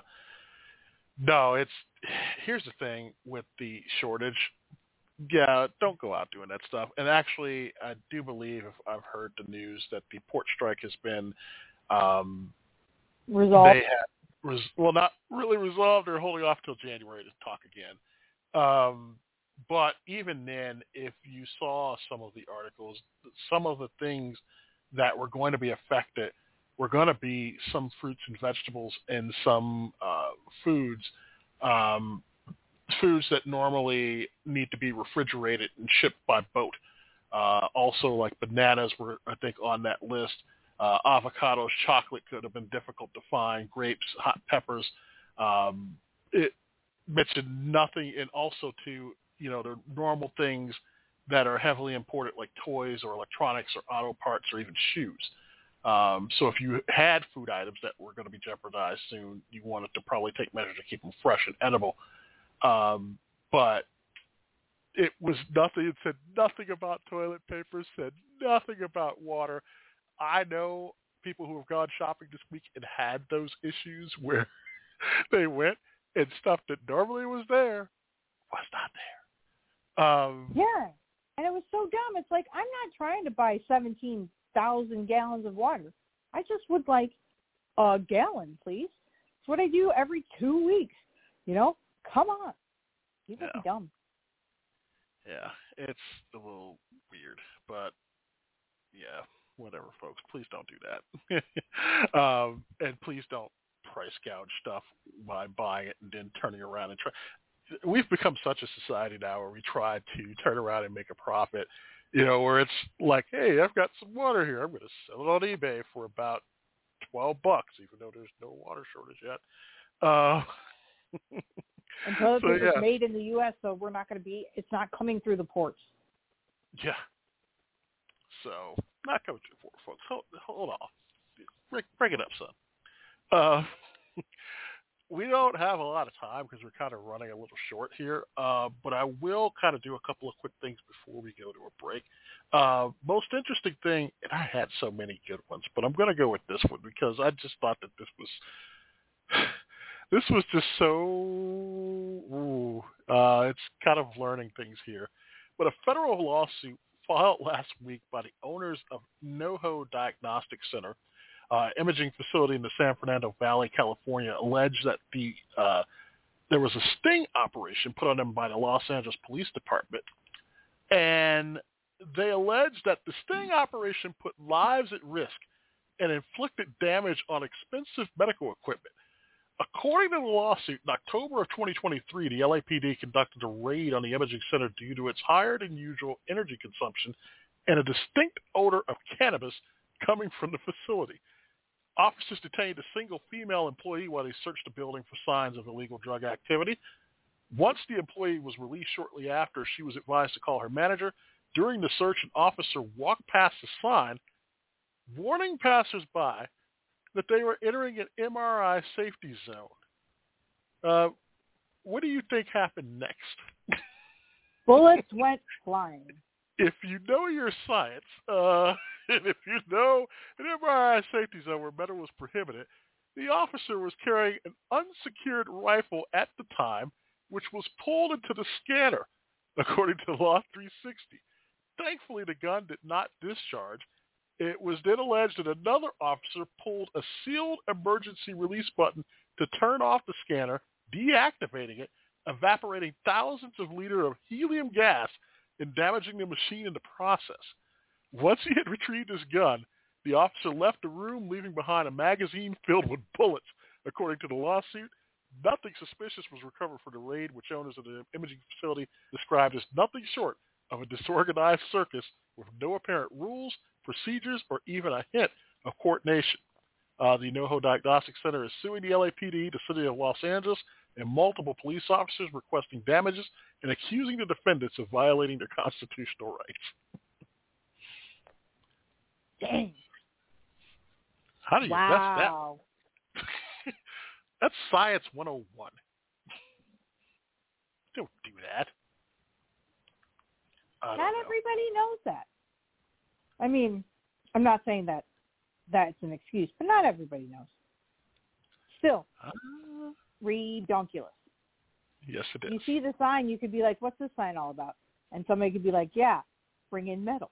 no, it's here's the thing with the shortage. Yeah, don't go out doing that stuff. And actually, I do believe if I've heard the news that the port strike has been um, Resolved. They had res- well, not really resolved. They're holding off till January to talk again. Um, but even then, if you saw some of the articles, some of the things that were going to be affected were going to be some fruits and vegetables and some uh, foods. Um, foods that normally need to be refrigerated and shipped by boat. Uh, also, like bananas were, I think, on that list. Uh, avocados, chocolate could have been difficult to find. Grapes, hot peppers. Um, it mentioned nothing, and also to you know the normal things that are heavily imported, like toys or electronics or auto parts or even shoes. Um, so if you had food items that were going to be jeopardized soon, you wanted to probably take measures to keep them fresh and edible. Um, but it was nothing. It said nothing about toilet paper, said nothing about water. I know people who have gone shopping this week and had those issues where they went and stuff that normally was there was not there. Um, yeah, and it was so dumb. It's like, I'm not trying to buy seventeen thousand gallons of water. I just would like a gallon, please. It's what I do every two weeks. You know, come on. People yeah. be dumb. Yeah, it's a little weird, but yeah, whatever, folks. Please don't do that. um, and please don't price gouge stuff by buying it and then turning around and try. We've become such a society now where we try to turn around and make a profit, you know, where it's like, hey, I've got some water here. I'm going to sell it on eBay for about twelve bucks, even though there's no water shortage yet. Uh, and toilet so, paper is yeah. made in the U S, so we're not going to be, it's not coming through the ports. Yeah. So, not coming through the ports, folks. Hold, hold on. Bring, bring it up, son. Uh, we don't have a lot of time because we're kind of running a little short here, uh, but I will kind of do a couple of quick things before we go to a break. Uh, most interesting thing, and I had so many good ones, but I'm going to go with this one because I just thought that this was this was just so, ooh, uh, it's kind of learning things here. But a federal lawsuit filed last week by the owners of NoHo Diagnostic Center, Uh, imaging facility in the San Fernando Valley, California, alleged that the uh, there was a sting operation put on them by the Los Angeles Police Department, and they alleged that the sting operation put lives at risk and inflicted damage on expensive medical equipment. According to the lawsuit, in October of twenty twenty-three, the L A P D conducted a raid on the imaging center due to its higher than usual energy consumption and a distinct odor of cannabis coming from the facility. Officers detained a single female employee while they searched the building for signs of illegal drug activity. Once the employee was released shortly after, she was advised to call her manager. During the search, an officer walked past the sign, warning passersby that they were entering an M R I safety zone. Uh, what do you think happened next? Bullets went flying. If you know your science, uh, and if you know an M R I safety zone where metal was prohibited, the officer was carrying an unsecured rifle at the time, which was pulled into the scanner, according to Law three sixty. Thankfully, the gun did not discharge. It was then alleged that another officer pulled a sealed emergency release button to turn off the scanner, deactivating it, evaporating thousands of liters of helium gas and damaging the machine in the process. Once he had retrieved his gun, the officer left the room, leaving behind a magazine filled with bullets. According to the lawsuit, nothing suspicious was recovered for the raid, which owners of the imaging facility described as nothing short of a disorganized circus with no apparent rules, procedures, or even a hint of coordination. Uh, the NoHo Diagnostic Center is suing the L A P D, the city of Los Angeles, and multiple police officers requesting damages and accusing the defendants of violating their constitutional rights. Dang. How do you wow. mess that? That's Science one oh one. Don't do that. Not know. everybody knows that. I mean, I'm not saying that that's an excuse, but not everybody knows. Still, uh, redonkulous. Yes, it is. You see the sign, you could be like, what's this sign all about? And somebody could be like, yeah, bring in metal.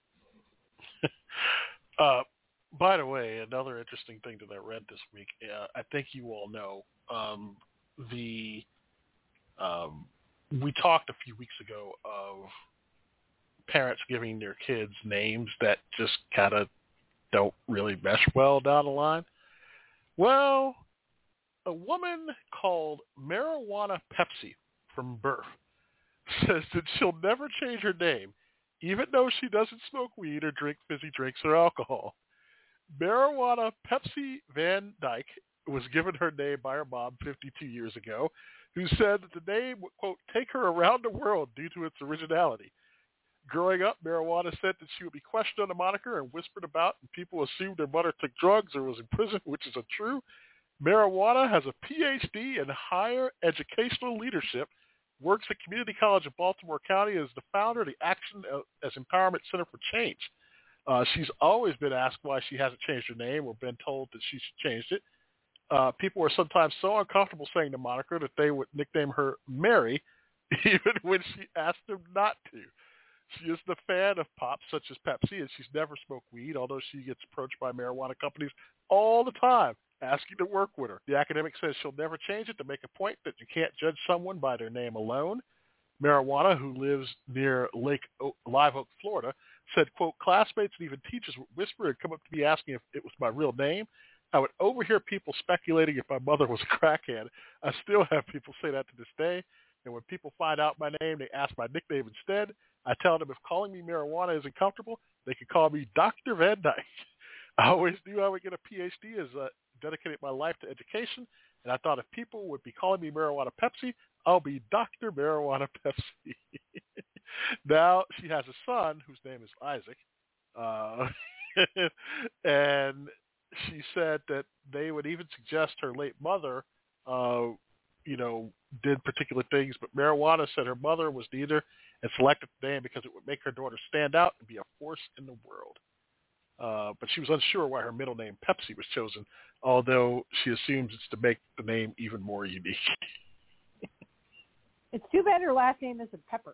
uh, by the way, another interesting thing that I read this week, uh, I think you all know, um, the um, we talked a few weeks ago of parents giving their kids names that just kind of don't really mesh well down the line. Well, a woman called Marijuana Pepsi from birth says that she'll never change her name, even though she doesn't smoke weed or drink fizzy drinks or alcohol. Marijuana Pepsi Van Dyke was given her name by her mom fifty-two years ago, who said that the name would, quote, take her around the world due to its originality. Growing up, Marijuana said that she would be questioned on the moniker and whispered about, and people assumed her mother took drugs or was in prison, which is untrue. Marijuana has a P H D in higher educational leadership, works at Community College of Baltimore County, as the founder of the Action as Empowerment Center for Change. Uh, she's always been asked why she hasn't changed her name or been told that she should change it. Uh, people are sometimes so uncomfortable saying the moniker that they would nickname her Mary, even when she asked him not to. She is the fan of pop such as Pepsi, and she's never smoked weed, although she gets approached by marijuana companies all the time asking to work with her. The academic says she'll never change it to make a point that you can't judge someone by their name alone. Marijuana, who lives near Lake o- Live Oak, Florida, said, quote, classmates and even teachers would whisper and come up to me asking if it was my real name. I would overhear people speculating if my mother was a crackhead. I still have people say that to this day. And when people find out my name, they ask my nickname instead. I tell them if calling me marijuana isn't comfortable, they can call me Doctor Van Dyke. I always knew I would get a P H D as I dedicated my life to education. And I thought if people would be calling me Marijuana Pepsi, I'll be Doctor Marijuana Pepsi. Now she has a son whose name is Isaac. Uh, and she said that they would even suggest her late mother, uh, you know, did particular things. But Marijuana said her mother was neither and selected the name because it would make her daughter stand out and be a force in the world. Uh, but she was unsure why her middle name Pepsi was chosen, although she assumes it's to make the name even more unique. It's too bad her last name isn't Pepper.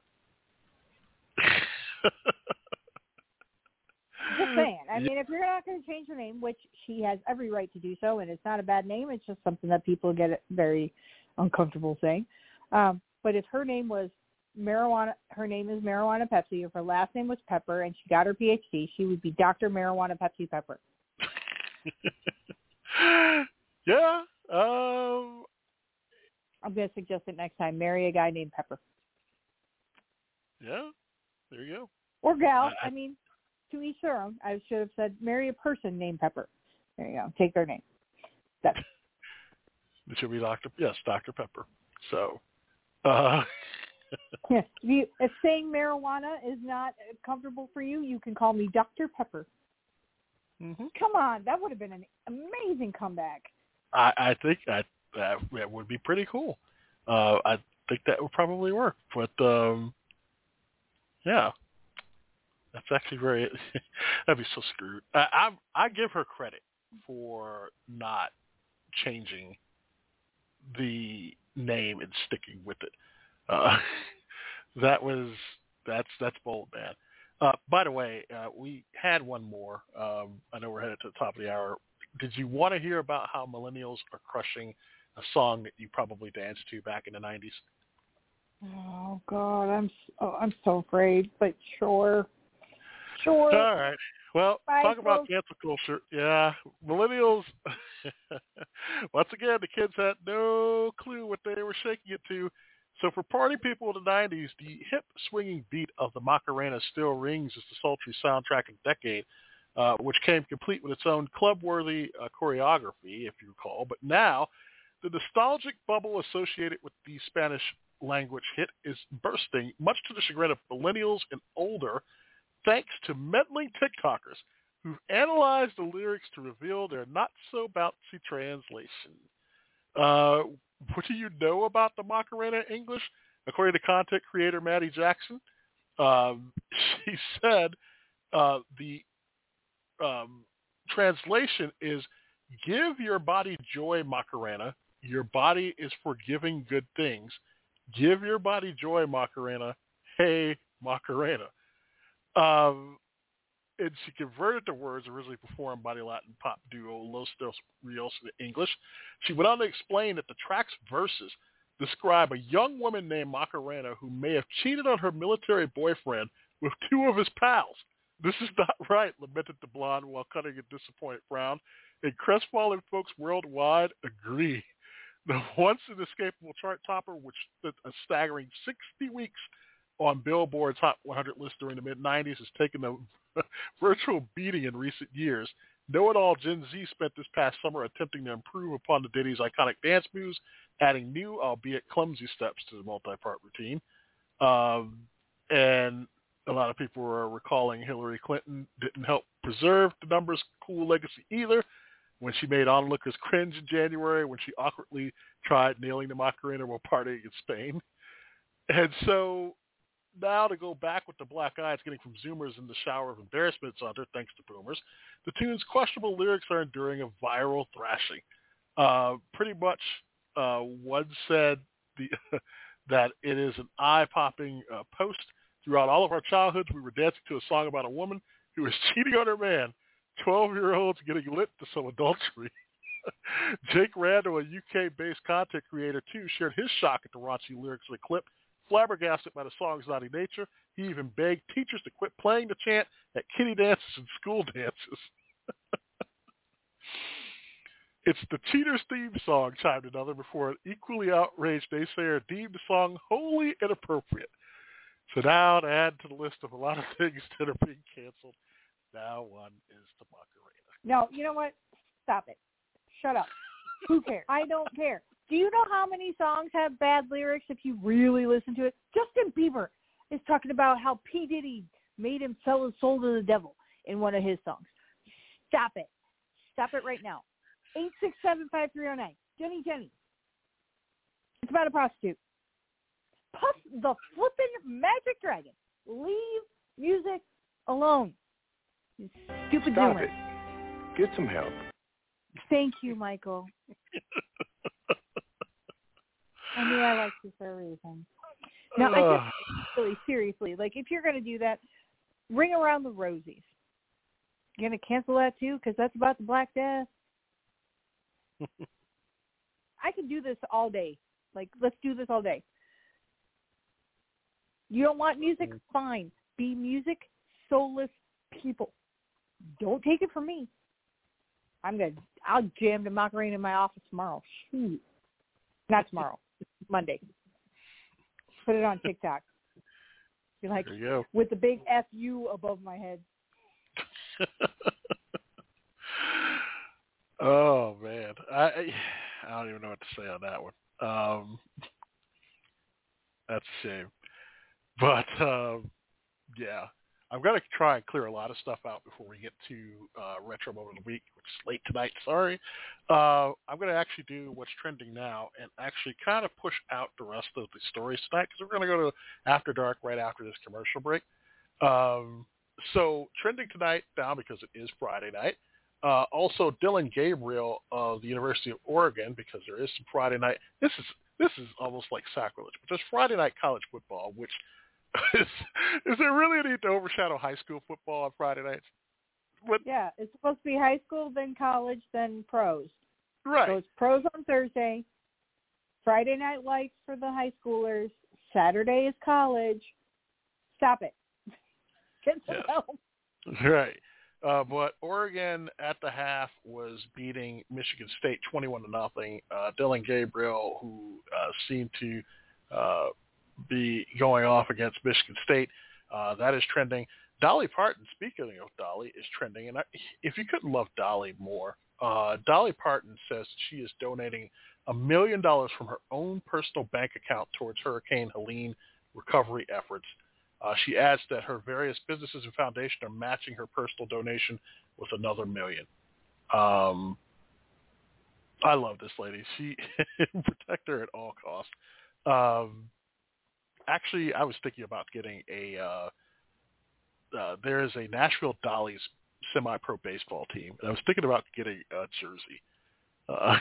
Just saying. I mean, if you're not going to change her name, which she has every right to do so, and it's not a bad name, it's just something that people get very uncomfortable saying. Um, but if her name was Marijuana, her name is Marijuana Pepsi, if her last name was Pepper and she got her P H D, she would be Doctor Marijuana Pepsi Pepper. Yeah. Um, I'm going to suggest it next time. Marry a guy named Pepper. Yeah. There you go. Or gal. I, I mean, to each their own. I should have said marry a person named Pepper. There you go. Take their name. That's it should be Doctor Yes, Doctor Pepper. So, uh, yeah, if, you, if saying marijuana is not comfortable for you, you can call me Doctor Pepper. Mm-hmm. Come on, that would have been an amazing comeback. I, I think I, that, that would be pretty cool. Uh, I think that would probably work. But, um, yeah, that's actually very, that'd be so screwed. I, I, I give her credit for not changing the name and sticking with it. Uh, that was that's that's bold, man. Uh, by the way, uh, we had one more. Um, I know we're headed to the top of the hour. Did you want to hear about how millennials are crushing a song that you probably danced to back in the nineties? Oh God, I'm so, I'm so afraid, but sure, sure. All right. Well, Bye, talk about folks. cancel culture. Yeah, millennials. Once again, the kids had no clue what they were shaking it to. So for party people in the nineties, the hip swinging beat of the Macarena still rings as the sultry soundtrack of the decade, uh, which came complete with its own club-worthy uh, choreography, if you recall. But now, the nostalgic bubble associated with the Spanish language hit is bursting, much to the chagrin of millennials and older, thanks to meddling TikTokers who've analyzed the lyrics to reveal their not-so-bouncy translation. Uh, what do you know about the Macarena English? According to content creator Maddie Jackson, um, she said uh, the um, translation is, give your body joy, Macarena. Your body is for giving good things. Give your body joy, Macarena. Hey, Macarena. Um, and she converted the words originally performed by the Latin pop duo Los Dos Rios in English. She went on to explain that the track's verses describe a young woman named Macarena who may have cheated on her military boyfriend with two of his pals. This is not right, lamented the blonde while cutting a disappointed frown. And crestfallen folks worldwide agree. The once inescapable chart topper, which stood a staggering sixty weeks on Billboard's Hot one hundred list during the mid-nineties, has taken a virtual beating in recent years. Know-it-all Gen Z spent this past summer attempting to improve upon the ditty's iconic dance moves, adding new, albeit clumsy, steps to the multi-part routine. Um, and a lot of people were recalling Hillary Clinton didn't help preserve the number's cool legacy either, when she made onlookers cringe in January when she awkwardly tried nailing the Macarena while partying in Spain. And so now to go back with the black eye, it's getting from Zoomers in the shower of embarrassment it's under, thanks to Boomers. The tune's questionable lyrics are enduring a viral thrashing. Uh, pretty much uh, one said the that it is an eye-popping uh, post. Throughout all of our childhoods, we were dancing to a song about a woman who was cheating on her man. twelve-year-olds getting lit to some adultery. Jake Randall, a U K-based content creator, too, shared his shock at the raunchy lyrics of the clip. Flabbergasted by the song's naughty nature, he even begged teachers to quit playing the chant at kiddie dances and school dances. It's the Cheaters theme song, chimed another, before an equally outraged naysayer deemed the song wholly inappropriate. So now, to add to the list of a lot of things that are being canceled, now one is the Macarena. No, you know what? Stop it. Shut up. Who cares? I don't care. Do you know how many songs have bad lyrics if you really listen to it? Justin Bieber is talking about how P. Diddy made him sell his soul to the devil in one of his songs. Stop it. Stop it right now. eight six seven, five three zero nine. Jenny, Jenny. It's about a prostitute. Puff the flippin' Magic Dragon. Leave music alone. You stupid Stop zoomer. it. Get some help. Thank you, Michael. I knew I liked you for a reason. Now, I just really, seriously, like, if you're going to do that, Ring Around the Rosies. You going to cancel that, too? Because that's about the Black Death. I can do this all day. Like, let's do this all day. You don't want music? Fine. Be music, soulless people. Don't take it from me. I'm going to, I'll jam the Macarena in my office tomorrow. Shoot. Not tomorrow. Monday. Put it on TikTok. Be like, there you go. With the big F U above my head. Oh, man. I I don't even know what to say on that one. Um, that's a shame. But, um, yeah. I'm going to try and clear a lot of stuff out before we get to uh, Retro Moment of the Week, which is late tonight, sorry. Uh, I'm going to actually do what's trending now and actually kind of push out the rest of the stories tonight because we're going to go to After Dark right after this commercial break. Um, so trending tonight now because it is Friday night. Uh, also, Dylan Gabriel of the University of Oregon, because there is some Friday night. This is this is almost like sacrilege, but there's Friday night college football, which is, is there really a need to overshadow high school football on Friday nights? What? Yeah, it's supposed to be high school, then college, then pros. Right. So it's pros on Thursday, Friday night lights for the high schoolers, Saturday is college. Stop it. Get some yes. help. Right. Uh, but Oregon at the half was beating Michigan State twenty-one to nothing. Uh, Dylan Gabriel, who uh, seemed to uh, be going off against Michigan State, uh, that is trending. Dolly Parton, speaking of Dolly, is trending. And I, if you couldn't love Dolly more, uh, Dolly Parton says she is donating a million dollars from her own personal bank account towards Hurricane Helene recovery efforts. Uh, she adds that her various businesses and foundations are matching her personal donation with another million. Um, I love this lady. She protect her at all costs. Um, actually, I was thinking about getting a. Uh, uh, there is a Nashville Dollies semi-pro baseball team, and I was thinking about getting a jersey. Uh,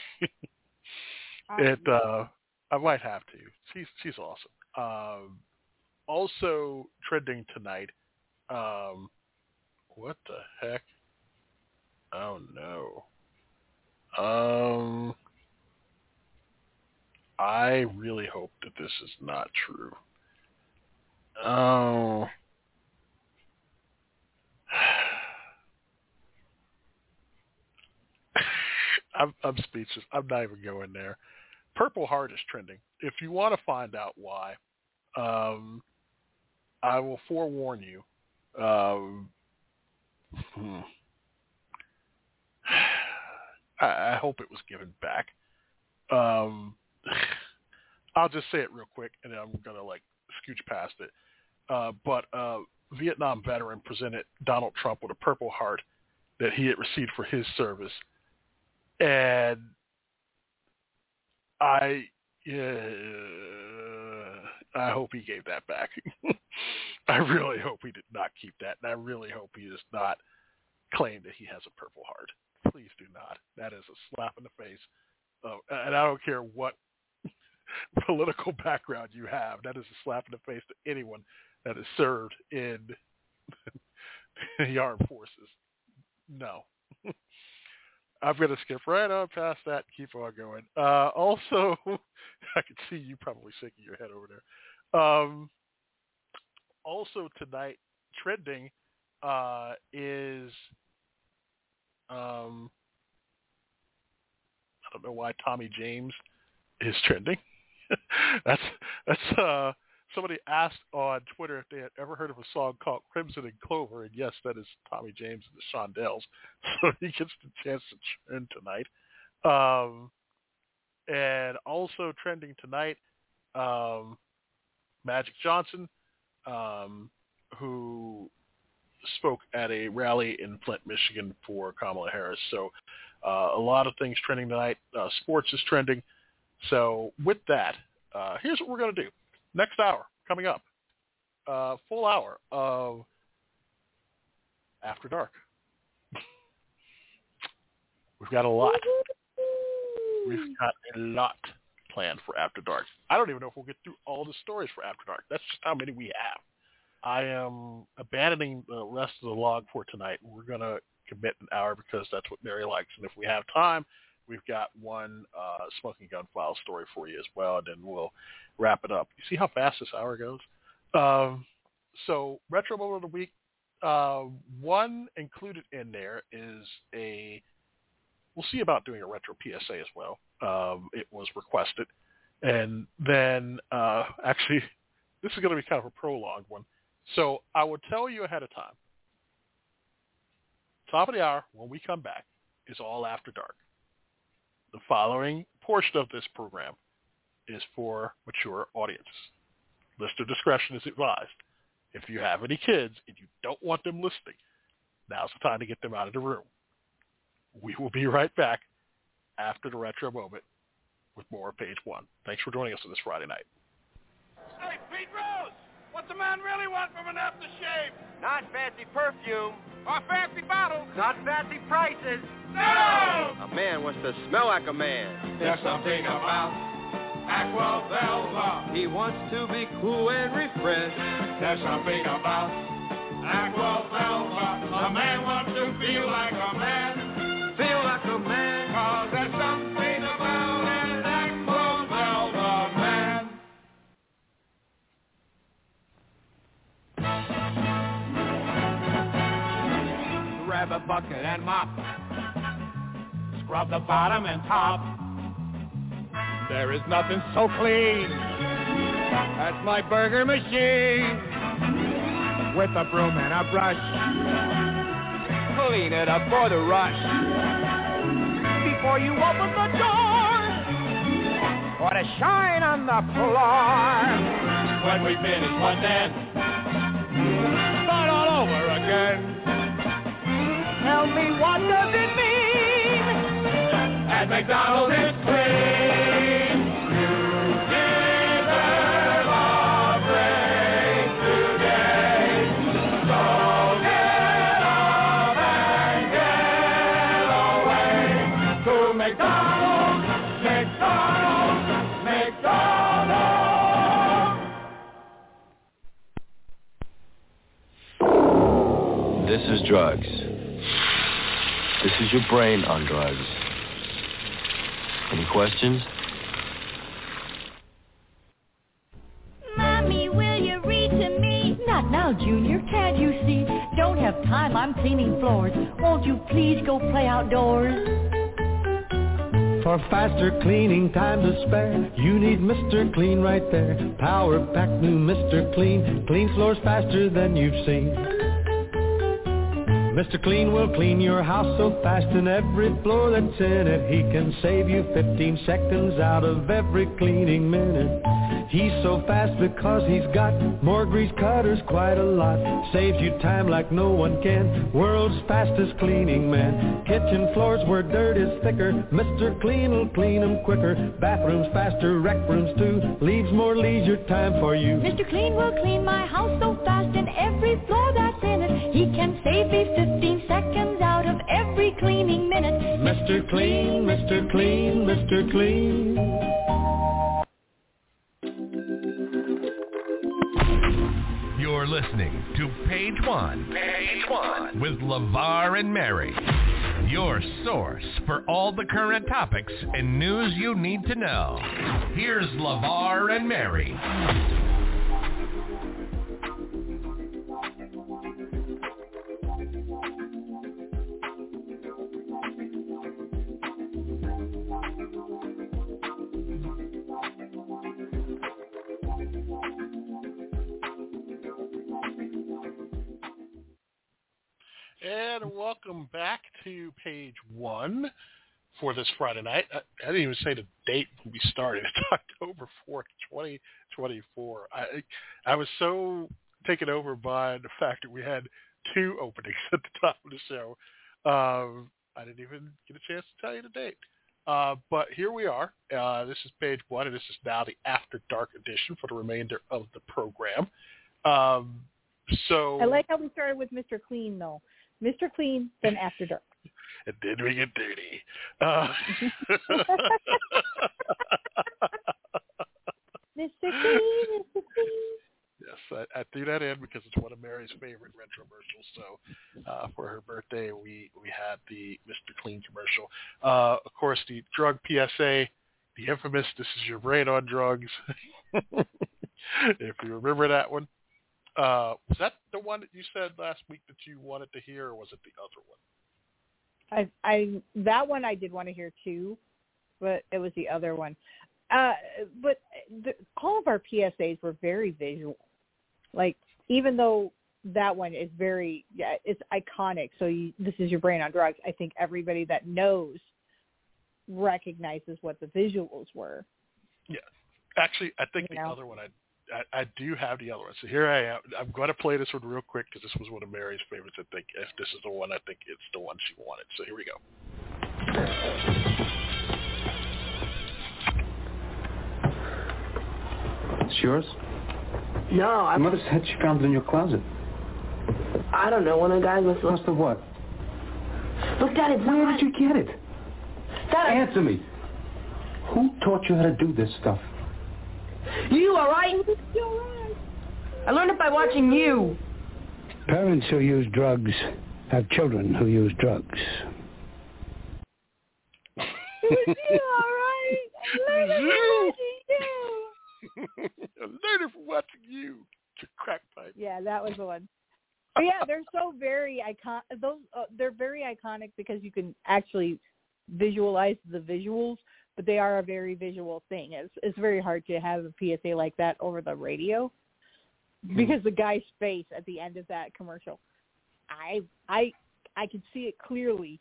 it. Uh, I might have to. She's she's awesome. Um, Also trending tonight, um, what the heck? Oh no. Um, I really hope that this is not true. Oh. I'm, I'm speechless. I'm not even going there. Purple Heart is trending. If you want to find out why, um, I will forewarn you. Um, hmm. I, I hope it was given back. Um, I'll just say it real quick, and then I'm gonna like scooch past it. Uh, but uh, Vietnam veteran presented Donald Trump with a Purple Heart that he had received for his service, and I. Yeah, I hope he gave that back. I really hope he did not keep that, and I really hope he does not claim that he has a Purple Heart. Please do not. That is a slap in the face. Uh, and I don't care what political background you have. That is a slap in the face to anyone that has served in the armed forces. No. I'm going to skip right on past that and keep on going. Uh, also, I can see you probably shaking your head over there. Um, also tonight, trending uh, is, um, I don't know why Tommy James is trending. that's that's uh, somebody asked on Twitter if they had ever heard of a song called Crimson and Clover, and yes, that is Tommy James and the Shondells. So he gets the chance to trend tonight. Um, and also trending tonight, um, Magic Johnson, um, who spoke at a rally in Flint, Michigan for Kamala Harris. So uh, a lot of things trending tonight. Uh, sports is trending. So with that, uh, here's what we're going to do. Next hour, coming up, uh, full hour of After Dark. We've got a lot. We've got a lot planned for After Dark. I don't even know if we'll get through all the stories for After Dark. That's just how many we have. I am abandoning the rest of the log for tonight. We're going to commit an hour because that's what Mary likes. And if we have time, we've got one uh, Smoking Gun File story for you as well, and then we'll wrap it up. You see how fast this hour goes? Um, so Retro Moment of the Week, uh, one included in there is a, we'll see about doing a retro P S A as well. Um, it was requested. And then uh, actually, this is going to be kind of a prolonged one. So I will tell you ahead of time. Top of the hour, when we come back, is all After Dark. The following portion of this program is for mature audiences. Listener discretion is advised. If you have any kids and you don't want them listening, now's the time to get them out of the room. We will be right back after the Retro Moment with more of Page One. Thanks for joining us on this Friday night. Hey, Pete Rose! What's a man really want from an aftershave? Not fancy perfume. Or fancy bottles. Not fancy prices. No! A man wants to smell like a man. There's something about Aqua Velva. He wants to be cool and refreshed. There's something about Aqua Velva. A man wants to feel like a man. Feel like a man. Cause there's something about an Aqua Velva man. Grab a bucket and mop. Scrub the bottom and top. There is nothing so clean. That's my burger machine. With a broom and a brush. Clean it up for the rush. Before you open the door. Or to shine on the floor. When we finish one then. Start all over again. Tell me, what does it mean? At McDonald's it's clean. You deserve a break today. So get up and get away to McDonald's, McDonald's, McDonald's. This is drugs. This is your brain on drugs. Any questions? Mommy, will you read to me? Not now, Junior. Can't you see? Don't have time. I'm cleaning floors. Won't you please go play outdoors? For faster cleaning, time to spare, you need Mister Clean right there. Power pack new Mister Clean. Clean floors faster than you've seen. Mister Clean will clean your house so fast, and every floor that's in it, he can save you fifteen seconds out of every cleaning minute. He's so fast because he's got more grease cutters, quite a lot. Saves you time like no one can. World's fastest cleaning man. Kitchen floors where dirt is thicker, Mister Clean will clean them quicker. Bathrooms faster, rec rooms too. Leaves more leisure time for you. Mister Clean will clean my house so fast, and every floor that's in it, he can save me fifteen seconds out of every cleaning minute. Mister Clean, Mister Clean, Mister Clean. listening to Page One. Page One with LeVar and Mary. Your source for all the current topics and news you need to know. Here's LeVar and Mary. And welcome back to Page One for this Friday night. I, I didn't even say the date when we started. It's October fourth, twenty twenty-four. I I was so taken over by the fact that we had two openings at the top of the show. Um, I didn't even get a chance to tell you the date. Uh, but here we are. Uh, this is Page One, and this is now the After Dark edition for the remainder of the program. Um, so I like how we started with Mister Clean, though. Mister Clean, then After Dark. And then we get dirty. Uh, Mister Clean, Mister Clean. Yes, I, I threw that in because it's one of Mary's favorite retromercials. So uh, for her birthday, we, we had the Mister Clean commercial. Uh, of course, the drug P S A, the infamous "This is your brain on drugs." If you remember that one. Uh, was that the one that you said last week that you wanted to hear, or was it the other one? I, I that one I did want to hear too, but it was the other one. Uh, but the, all of our P S As were very visual. Like, even though that one is very, yeah, it's iconic. So you, this is your brain on drugs. I think everybody that knows recognizes what the visuals were. Yeah, actually, I think you the know? other one I. I, I do have the other one. So here I am. I'm going to play this one real quick because this was one of Mary's favorites. I think if this is the one, I think it's the one she wanted. So here we go. It's yours? No, I... Your mother said she found it in your closet. I don't know. One of the guys must... Closet of what? Look, Dad, it's Where not... did you get it? Dad, Answer me. Who taught you how to do this stuff? You, all right? I learned it by watching you. Parents who use drugs have children who use drugs. It was you, all right? I learned it from watching you. I learned it from watching you. It's a crack pipe. Yeah, that was the one. But yeah, they're so very icon. Those uh, they're very iconic because you can actually visualize the visuals. But they are a very visual thing. It's it's very hard to have a P S A like that over the radio because the guy's face at the end of that commercial, I I I could see it clearly.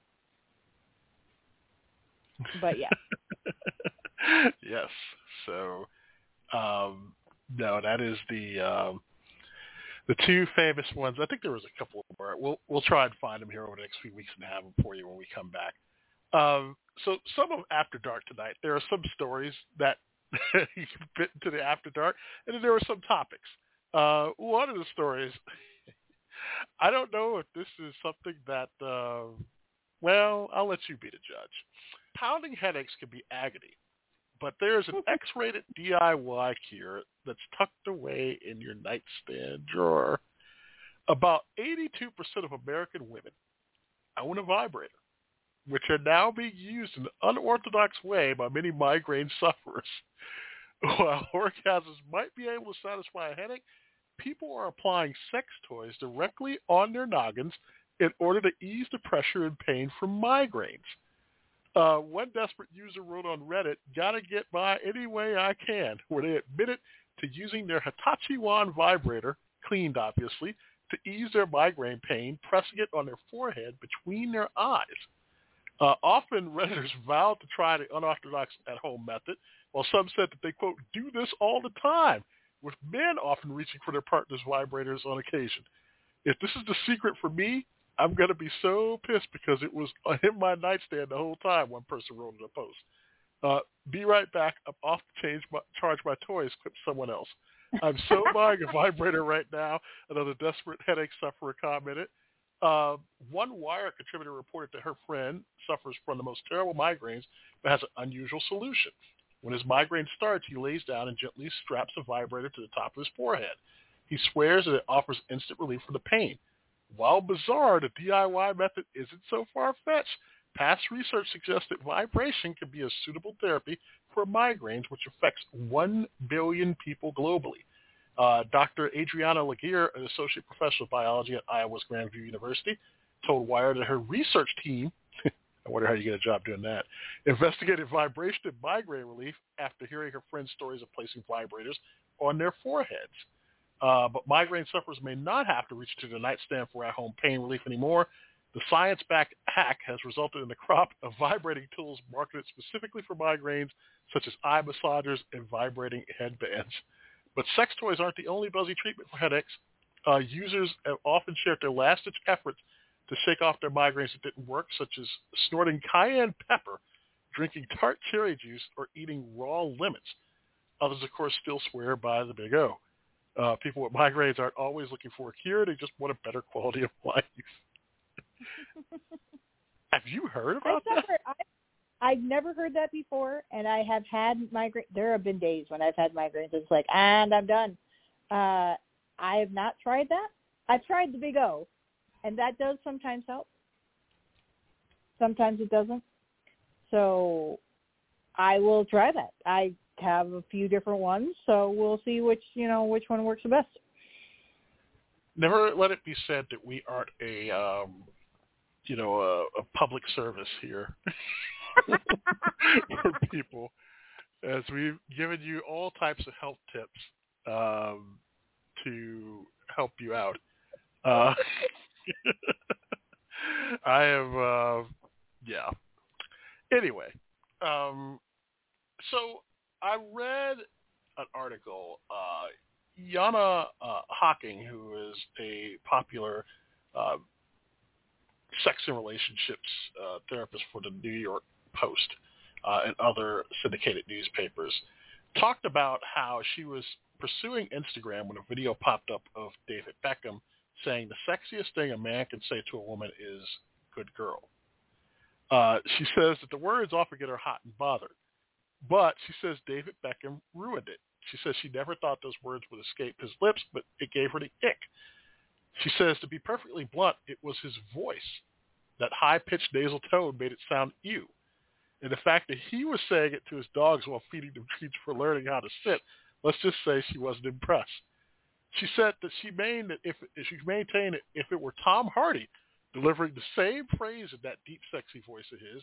But yeah. Yes. So um, no, that is the um, the two famous ones. I think there was a couple more. We'll we'll try and find them here over the next few weeks and have them for you when we come back. Um, so some of After Dark tonight, there are some stories that you can fit into the After Dark, and then there are some topics. Uh, one of the stories, I don't know if this is something that, uh, well, I'll let you be the judge. Pounding headaches can be agony, but there's an X-rated D I Y cure that's tucked away in your nightstand drawer. About eighty-two percent of American women own a vibrator, which are now being used in an unorthodox way by many migraine sufferers. While orgasms might be able to satisfy a headache, people are applying sex toys directly on their noggins in order to ease the pressure and pain from migraines. Uh, one desperate user wrote on Reddit, "Gotta get by any way I can," where they admitted to using their Hitachi wand vibrator, cleaned obviously, to ease their migraine pain, pressing it on their forehead between their eyes. Uh, often, Redditors vowed to try the unorthodox at-home method, while some said that they, quote, do this all the time, with men often reaching for their partner's vibrators on occasion. If this is the secret for me, I'm going to be so pissed because it was in my nightstand the whole time, one person wrote in a post. Uh, be right back. I'm off to change my, charge my toys, clip someone else. I'm so buying a vibrator right now, another desperate headache sufferer commented. Uh, one Wire contributor reported that her friend suffers from the most terrible migraines but has an unusual solution. When his migraine starts, he lays down and gently straps a vibrator to the top of his forehead. He swears that it offers instant relief from the pain. While bizarre, the D I Y method isn't so far-fetched. Past research suggests that vibration can be a suitable therapy for migraines, which affects one billion people globally. Uh, Doctor Adriana Laguerre, an associate professor of biology at Iowa's Grandview University, told Wired that her research team, I wonder how you get a job doing that, investigated vibration and migraine relief after hearing her friends' stories of placing vibrators on their foreheads. Uh, but migraine sufferers may not have to reach to the nightstand for at-home pain relief anymore. The science-backed hack has resulted in the crop of vibrating tools marketed specifically for migraines, such as eye massagers and vibrating headbands. But sex toys aren't the only buzzy treatment for headaches. Uh, users have often shared their last-ditch efforts to shake off their migraines that didn't work, such as snorting cayenne pepper, drinking tart cherry juice, or eating raw lemons. Others, of course, still swear by the big O. Uh, people with migraines aren't always looking for a cure. They just want a better quality of life. Have you heard about I've that? never, I, I've never heard that before, and I have had migraine. There have been days when I've had migraines. It's like, and I'm done. Uh, I have not tried that. I've tried the Big O, and that does sometimes help. Sometimes it doesn't. So I will try that. I have a few different ones, so we'll see which you know which one works the best. Never let it be said that we aren't a um, you know a, a public service here for people, as we've given you all types of health tips um, to help you out. Uh, I have, uh, yeah. Anyway, um, so I read an article. Uh, Yana uh, Hocking, who is a popular uh, sex and relationships uh, therapist for the New York Post uh, and other syndicated newspapers, talked about how she was pursuing Instagram when a video popped up of David Beckham saying the sexiest thing a man can say to a woman is "good girl." Uh, she says that the words often get her hot and bothered, but she says David Beckham ruined it. She says she never thought those words would escape his lips, but it gave her the ick. She says, to be perfectly blunt, it was his voice. That high-pitched nasal tone made it sound ew. And the fact that he was saying it to his dogs while feeding them treats for learning how to sit, let's just say she wasn't impressed. She said that she maintained that if, if she maintained that if it were Tom Hardy delivering the same phrase in that deep, sexy voice of his,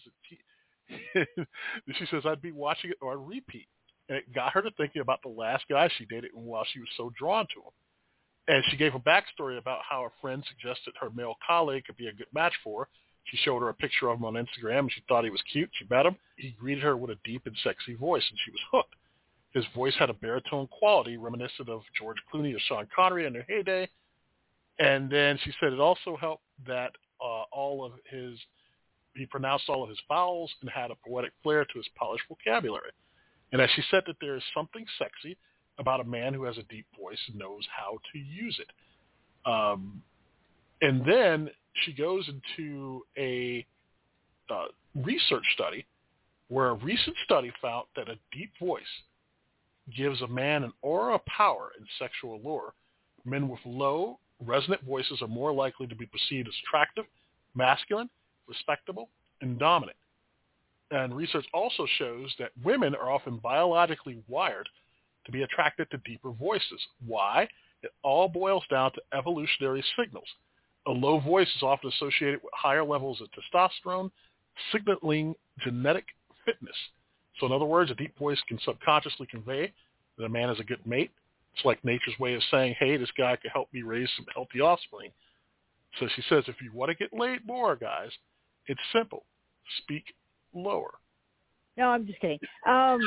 he, she says, I'd be watching it on repeat. And it got her to thinking about the last guy she dated and while she was so drawn to him. And she gave a backstory about how a friend suggested her male colleague could be a good match for her. She showed her a picture of him on Instagram, and she thought he was cute. She met him. He greeted her with a deep and sexy voice, and she was hooked. His voice had a baritone quality reminiscent of George Clooney or Sean Connery in their heyday. And then she said it also helped that uh, all of his, he pronounced all of his vowels and had a poetic flair to his polished vocabulary. And as she said that there is something sexy about a man who has a deep voice and knows how to use it. Um, and then she goes into a uh, research study where a recent study found that a deep voice gives a man an aura of power and sexual allure. Men with low, resonant voices are more likely to be perceived as attractive, masculine, respectable, and dominant. And research also shows that women are often biologically wired to be attracted to deeper voices. Why? It all boils down to evolutionary signals. A low voice is often associated with higher levels of testosterone, signaling genetic fitness. So in other words, a deep voice can subconsciously convey that a man is a good mate. It's like nature's way of saying, hey, this guy can help me raise some healthy offspring. So she says, if you want to get laid more, guys, it's simple. Speak lower. No, I'm just kidding. Um,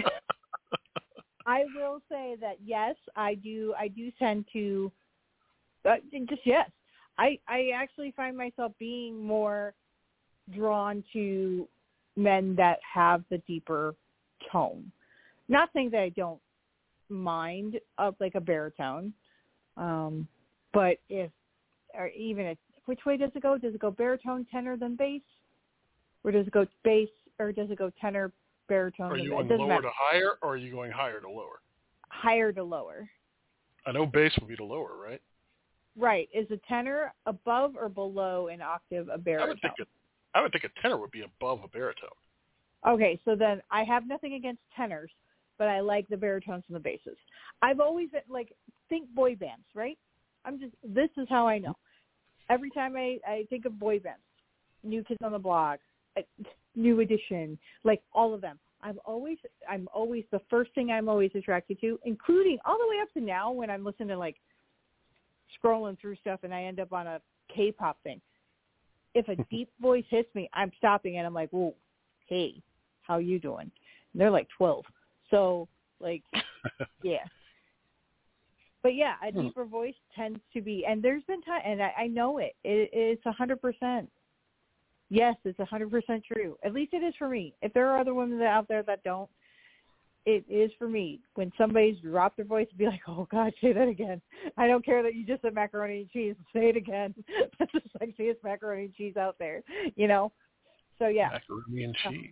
I will say that yes, I do. I do tend to uh, just yes. I I actually find myself being more drawn to men that have the deeper tone. Not saying that I don't mind of like a baritone, um, but if or even if, which way does it go? Does it go baritone, tenor, then bass, or does it go bass, or does it go tenor, baritone? Are you then, going lower matter. to higher, or are you going higher to lower? Higher to lower. I know bass would be the lower, right? Right. Is a tenor above or below an octave a baritone? I would think a, I would think a tenor would be above a baritone. Okay, so then I have nothing against tenors, but I like the baritones and the basses. I've always, like, think boy bands, right? I'm just, this is how I know. Every time I, I think of boy bands, New Kids on the Block, New Edition, like all of them, I've always, I'm always, the first thing I'm always attracted to, including all the way up to now when I'm listening to, like, scrolling through stuff and I end up on a K-pop thing. If a deep voice hits me, I'm stopping and I'm like, whoa, hey, how you doing? And they're like twelve. So, like, yeah. But, yeah, a deeper voice tends to be, and there's been time, and I, I know it. it. It's one hundred percent. Yes, it's one hundred percent true. At least it is for me. If there are other women out there that don't, it is for me. When somebody's dropped their voice, be like, oh, God, say that again. I don't care that you just said macaroni and cheese. Say it again. That's the sexiest macaroni and cheese out there, you know? So, yeah. Macaroni and cheese.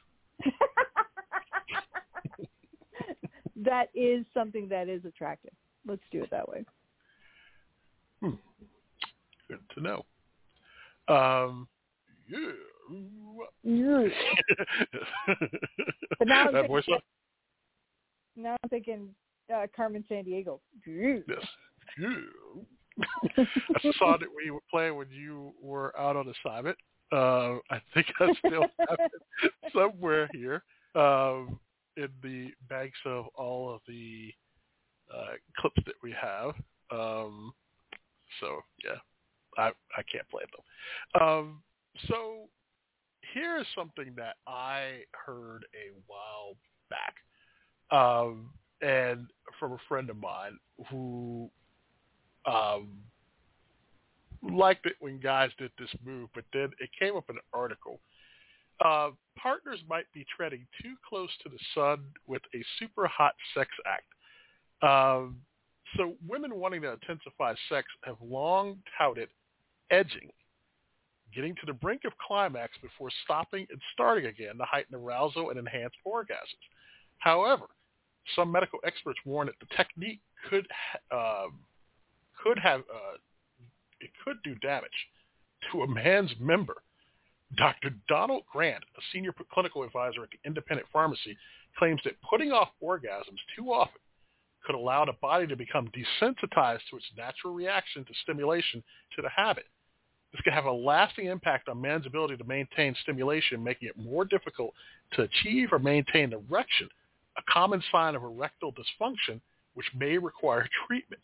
That is something that is attractive. Let's do it that way. Hmm. Good to know. Um, yeah. Yeah. But now I'm that thinking, voice up? Now I'm thinking uh, Carmen Sandiego. Yes. Yeah. That's the song that we were playing when you were out on assignment. Uh, I think I still have it somewhere here um, in the banks of all of the uh, clips that we have. Um, so, yeah, I I can't play it, though. Um, so here's something that I heard a while back, um, and from a friend of mine who um, liked it when guys did this move, but then it came up in an article. Uh, partners might be treading too close to the sun with a super hot sex act. Um, so women wanting to intensify sex have long touted edging, getting to the brink of climax before stopping and starting again to heighten arousal and enhance orgasms. However, some medical experts warn that the technique could uh, could have uh, it could do damage to a man's member. Doctor Donald Grant, a senior clinical advisor at the Independent Pharmacy, claims that putting off orgasms too often could allow the body to become desensitized to its natural reaction to stimulation to the habit. This can have a lasting impact on man's ability to maintain stimulation, making it more difficult to achieve or maintain erection, a common sign of erectile dysfunction, which may require treatment.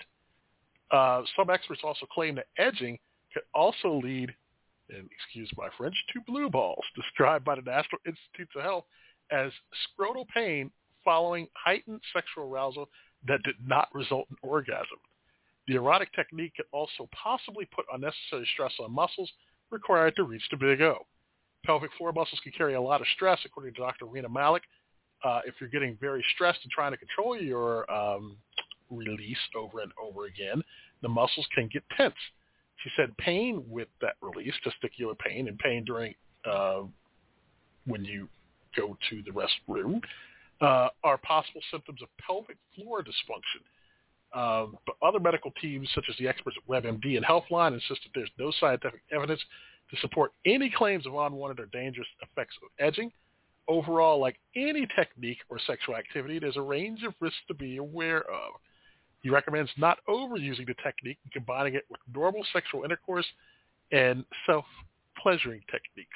Uh, some experts also claim that edging can also lead, and excuse my French, to blue balls, described by the National Institutes of Health as scrotal pain following heightened sexual arousal that did not result in orgasm. The erotic technique can also possibly put unnecessary stress on muscles required to reach the big O. Pelvic floor muscles can carry a lot of stress, according to Doctor Rena Malik. Uh, if you're getting very stressed and trying to control your um, release over and over again, the muscles can get tense. She said pain with that release, testicular pain and pain during uh, when you go to the restroom, uh, are possible symptoms of pelvic floor dysfunction. Um, but other medical teams, such as the experts at WebMD and Healthline, insist that there's no scientific evidence to support any claims of unwanted or dangerous effects of edging. Overall, like any technique or sexual activity, there's a range of risks to be aware of. He recommends not overusing the technique and combining it with normal sexual intercourse and self-pleasuring techniques.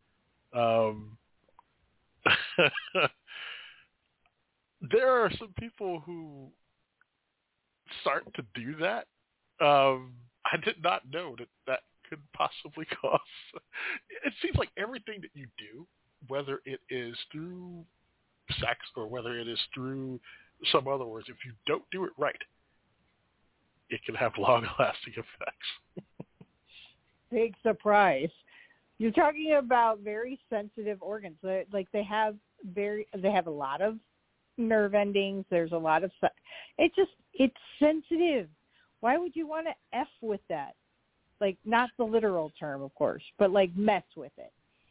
Um, there are some people who start to do that. Um, I did not know that that could possibly cause... It seems like everything that you do, whether it is through sex or whether it is through some other words, if you don't do it right, it can have long-lasting effects. Big surprise. You're talking about very sensitive organs. Like they have very, they have a lot of nerve endings. There's a lot of, it just, it's sensitive. Why would you want to F with that? Like, not the literal term, of course, but like mess with it.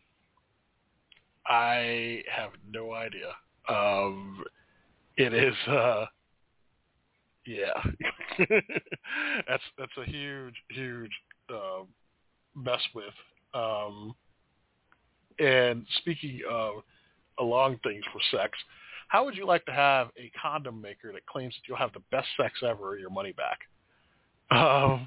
I have no idea. Um, it is, uh, Yeah, that's that's a huge, huge uh, mess with. Um, and speaking of along things for sex, how would you like to have a condom maker that claims that you'll have the best sex ever or your money back? Um,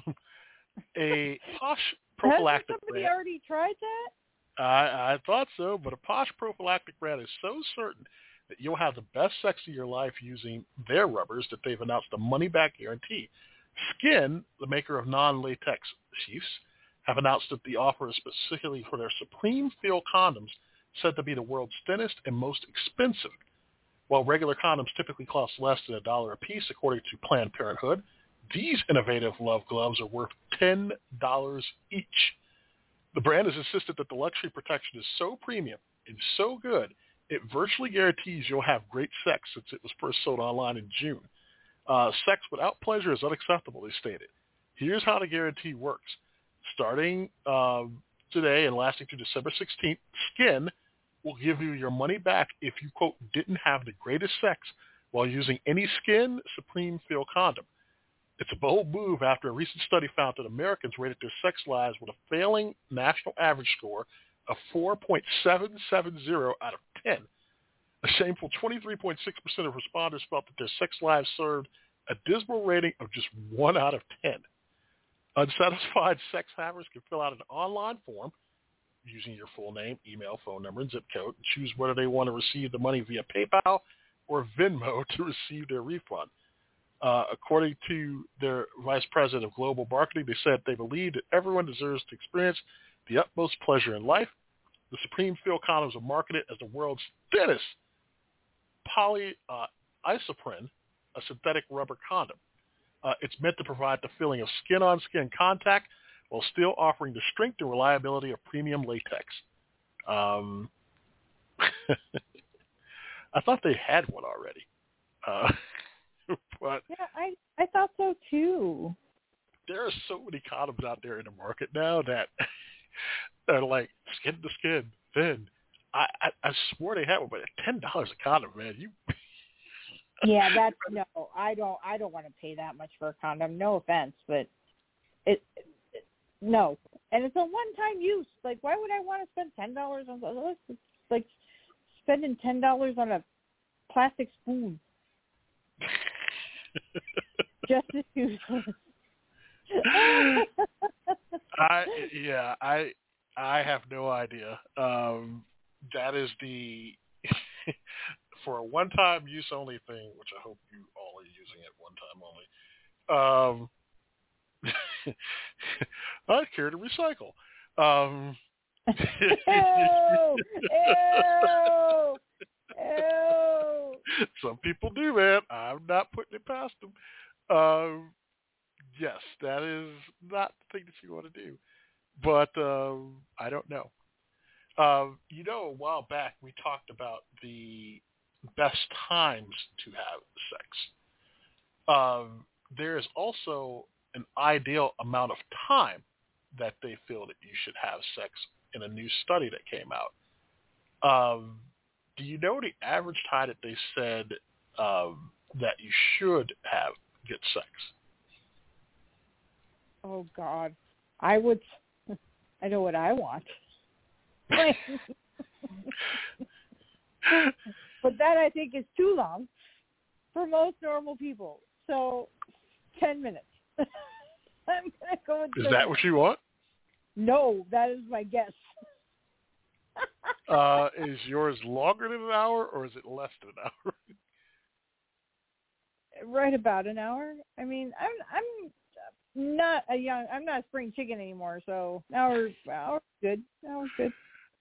a posh prophylactic Hasn't somebody brand. already tried that? I, I thought so, but a posh prophylactic brand is so certain that you'll have the best sex of your life using their rubbers that they've announced a money-back guarantee. Skin, the maker of non-latex sheaths, have announced that the offer is specifically for their Supreme Feel condoms, said to be the world's thinnest and most expensive. While regular condoms typically cost less than a dollar a piece, according to Planned Parenthood, these innovative love gloves are worth ten dollars each. The brand has insisted that the luxury protection is so premium and so good, it virtually guarantees you'll have great sex since it was first sold online in June. Uh, sex without pleasure is unacceptable, they stated. Here's how the guarantee works. Starting um, today and lasting through December sixteenth, Skin will give you your money back if you, quote, didn't have the greatest sex while using any Skin Supreme Feel condom. It's a bold move after a recent study found that Americans rated their sex lives with a failing national average score of four point seven seven zero out of ten. A shameful twenty-three point six percent of respondents felt that their sex lives served a dismal rating of just one out of ten. Unsatisfied sex havers can fill out an online form using your full name, email, phone number, and zip code, and choose whether they want to receive the money via PayPal or Venmo to receive their refund. Uh, according to their vice president of global marketing, they said they believe that everyone deserves to experience the utmost pleasure in life. The Supreme Feel condoms are marketed as the world's thinnest polyisoprene, uh, a synthetic rubber condom. Uh, it's meant to provide the feeling of skin-on-skin contact while still offering the strength and reliability of premium latex. Um, I thought they had one already. Uh, but yeah, I, I thought so too. There are so many condoms out there in the market now that are like skin to skin, thin. I, I, I swore they had one, but ten dollars a condom, man. You. Yeah, that's no. I don't. I don't want to pay that much for a condom. No offense, but it, it no. And it's a one-time use. Like, why would I want to spend ten dollars on this? It's like spending ten dollars on a plastic spoon. Just as useless. I yeah. I I have no idea. Um, that is the. For a one-time use only thing, which I hope you all are using it one time only. Um, I care to recycle. Um, ew, ew, ew. Some people do, man. I'm not putting it past them. Um, yes, that is not the thing that you want to do. But um, I don't know. Um, you know, a while back we talked about the best times to have sex. Um, there is also an ideal amount of time that they feel that you should have sex in a new study that came out. Um, do you know the average time that they said um, that you should have get sex? Oh, God. I would... I know what I want. But that, I think, is too long for most normal people. So, ten minutes. I'm going to go with Is ten that minutes. what you want? No, that is my guess. uh, is yours longer than an hour, or is it less than an hour? Right about an hour. I mean, I'm I'm not a young, I'm not a spring chicken anymore, so an hour, hour's good. An hour's good.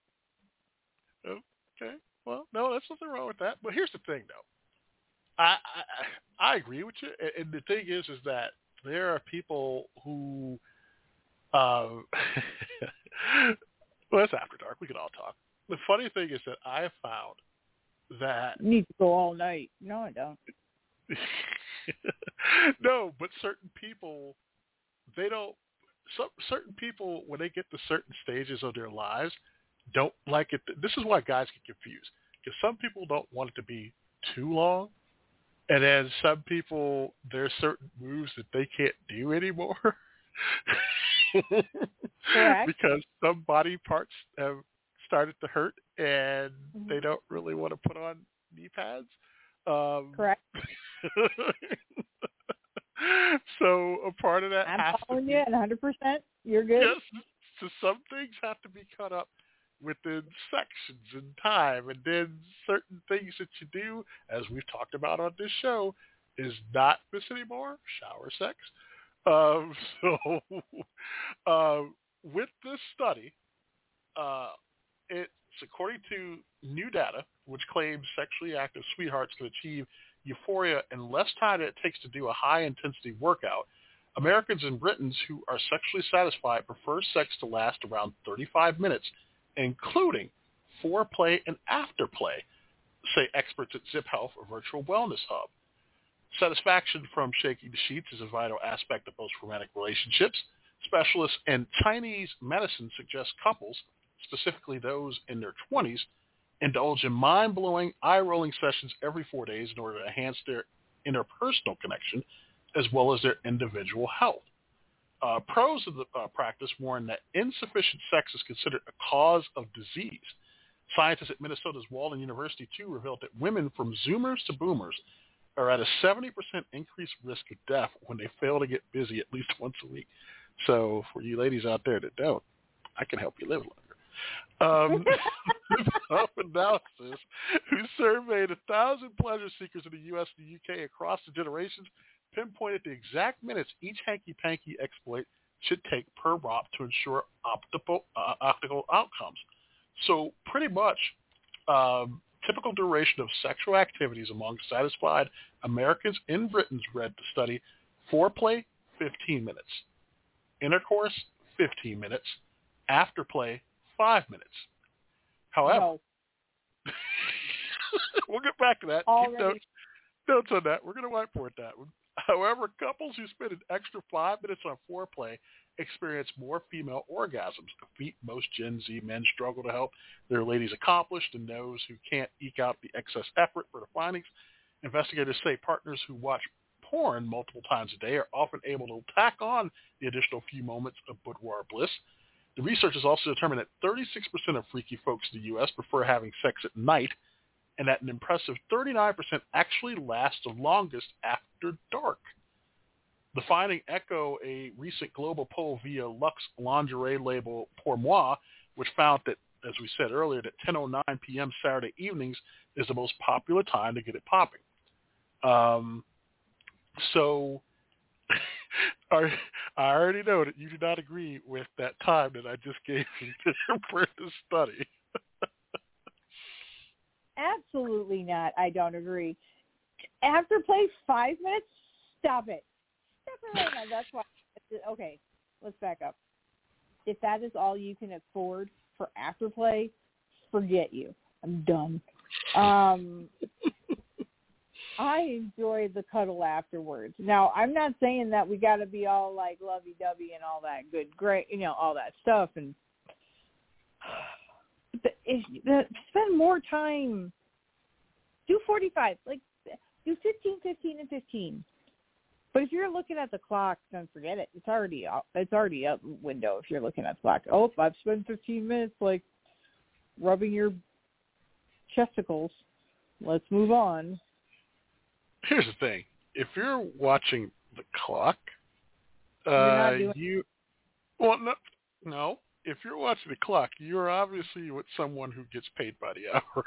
Okay. Well, no, there's nothing wrong with that. But here's the thing, though. I, I I agree with you, and the thing is, is that there are people who, uh, well, it's after dark. We can all talk. The funny thing is that I have found that You need to go all night. No, I don't. no, but certain people, they don't. Some certain people, when they get to certain stages of their lives, don't like it. This is why guys get confused, because some people don't want it to be too long, And then some people, there's certain moves that they can't do anymore. Correct. Because some body parts have started to hurt and Mm-hmm. they don't really want to put on knee pads. Um, Correct. So a part of that I'm has following to be, you at one hundred percent. You're good. yes. So some things have to be cut up within sections and time, and then certain things that you do, as we've talked about on this show, is not this anymore. Shower sex. Um, so uh, with this study, uh, it's according to new data, which claims sexually active sweethearts can achieve euphoria in less time than it takes to do a high-intensity workout. Americans and Britons who are sexually satisfied prefer sex to last around thirty-five minutes, including foreplay and afterplay, say experts at Zip Health, a virtual wellness hub. Satisfaction from shaking the sheets is a vital aspect of most romantic relationships. Specialists in Chinese medicine suggest couples, specifically those in their twenties, indulge in mind-blowing, eye-rolling sessions every four days in order to enhance their interpersonal connection as well as their individual health. Uh, pros of the uh, practice warn that insufficient sex is considered a cause of disease. Scientists at Minnesota's Walden University, too, revealed that women from Zoomers to Boomers are at a seventy percent increased risk of death when they fail to get busy at least once a week. So for you ladies out there that don't, I can help you live longer. Um, analysis, who surveyed a thousand pleasure seekers in the U S and the U K across the generations, pinpointed the exact minutes each hanky-panky exploit should take per romp to ensure optimal, uh, optimal outcomes. So pretty much, um, typical duration of sexual activities among satisfied Americans in Britain's read the study: foreplay, fifteen minutes; intercourse, fifteen minutes; afterplay, five minutes. However, no. We'll get back to that. Already. Keep notes, notes on that. We're going to whiteboard that one. However, couples who spend an extra five minutes on foreplay experience more female orgasms, a feat most Gen Z men struggle to help their ladies accomplish, and those who can't eke out the excess effort for the findings. Investigators say partners who watch porn multiple times a day are often able to tack on the additional few moments of boudoir bliss. The research has also determined that thirty-six percent of freaky folks in the U S prefer having sex at night, and that an impressive thirty-nine percent actually last the longest after dark. The finding echo a recent global poll via Luxe lingerie label Pour Moi, which found that, as we said earlier, that ten oh nine p.m. Saturday evenings is the most popular time to get it popping. Um, so I already know that you do not agree with that time that I just gave you for this study. Absolutely not. I don't agree. Afterplay, five minutes? Stop it. Stop it right now. That's why. Okay, let's back up. If that is all you can afford for afterplay, forget you. I'm done. Um, I enjoy the cuddle afterwards. Now, I'm not saying that we got to be all like lovey-dovey and all that good, great, you know, all that stuff. And if, spend more time. Do forty-five. Like, do fifteen, fifteen, and fifteen. But if you're looking at the clock, then forget it. It's already out. It's already out the window if you're looking at the clock. Oh, I've spent fifteen minutes, like, rubbing your chesticles. Let's move on. Here's the thing. If you're watching the clock, You're not uh, doing- you, well, no, no. If you're watching the clock, you're obviously with someone who gets paid by the hour.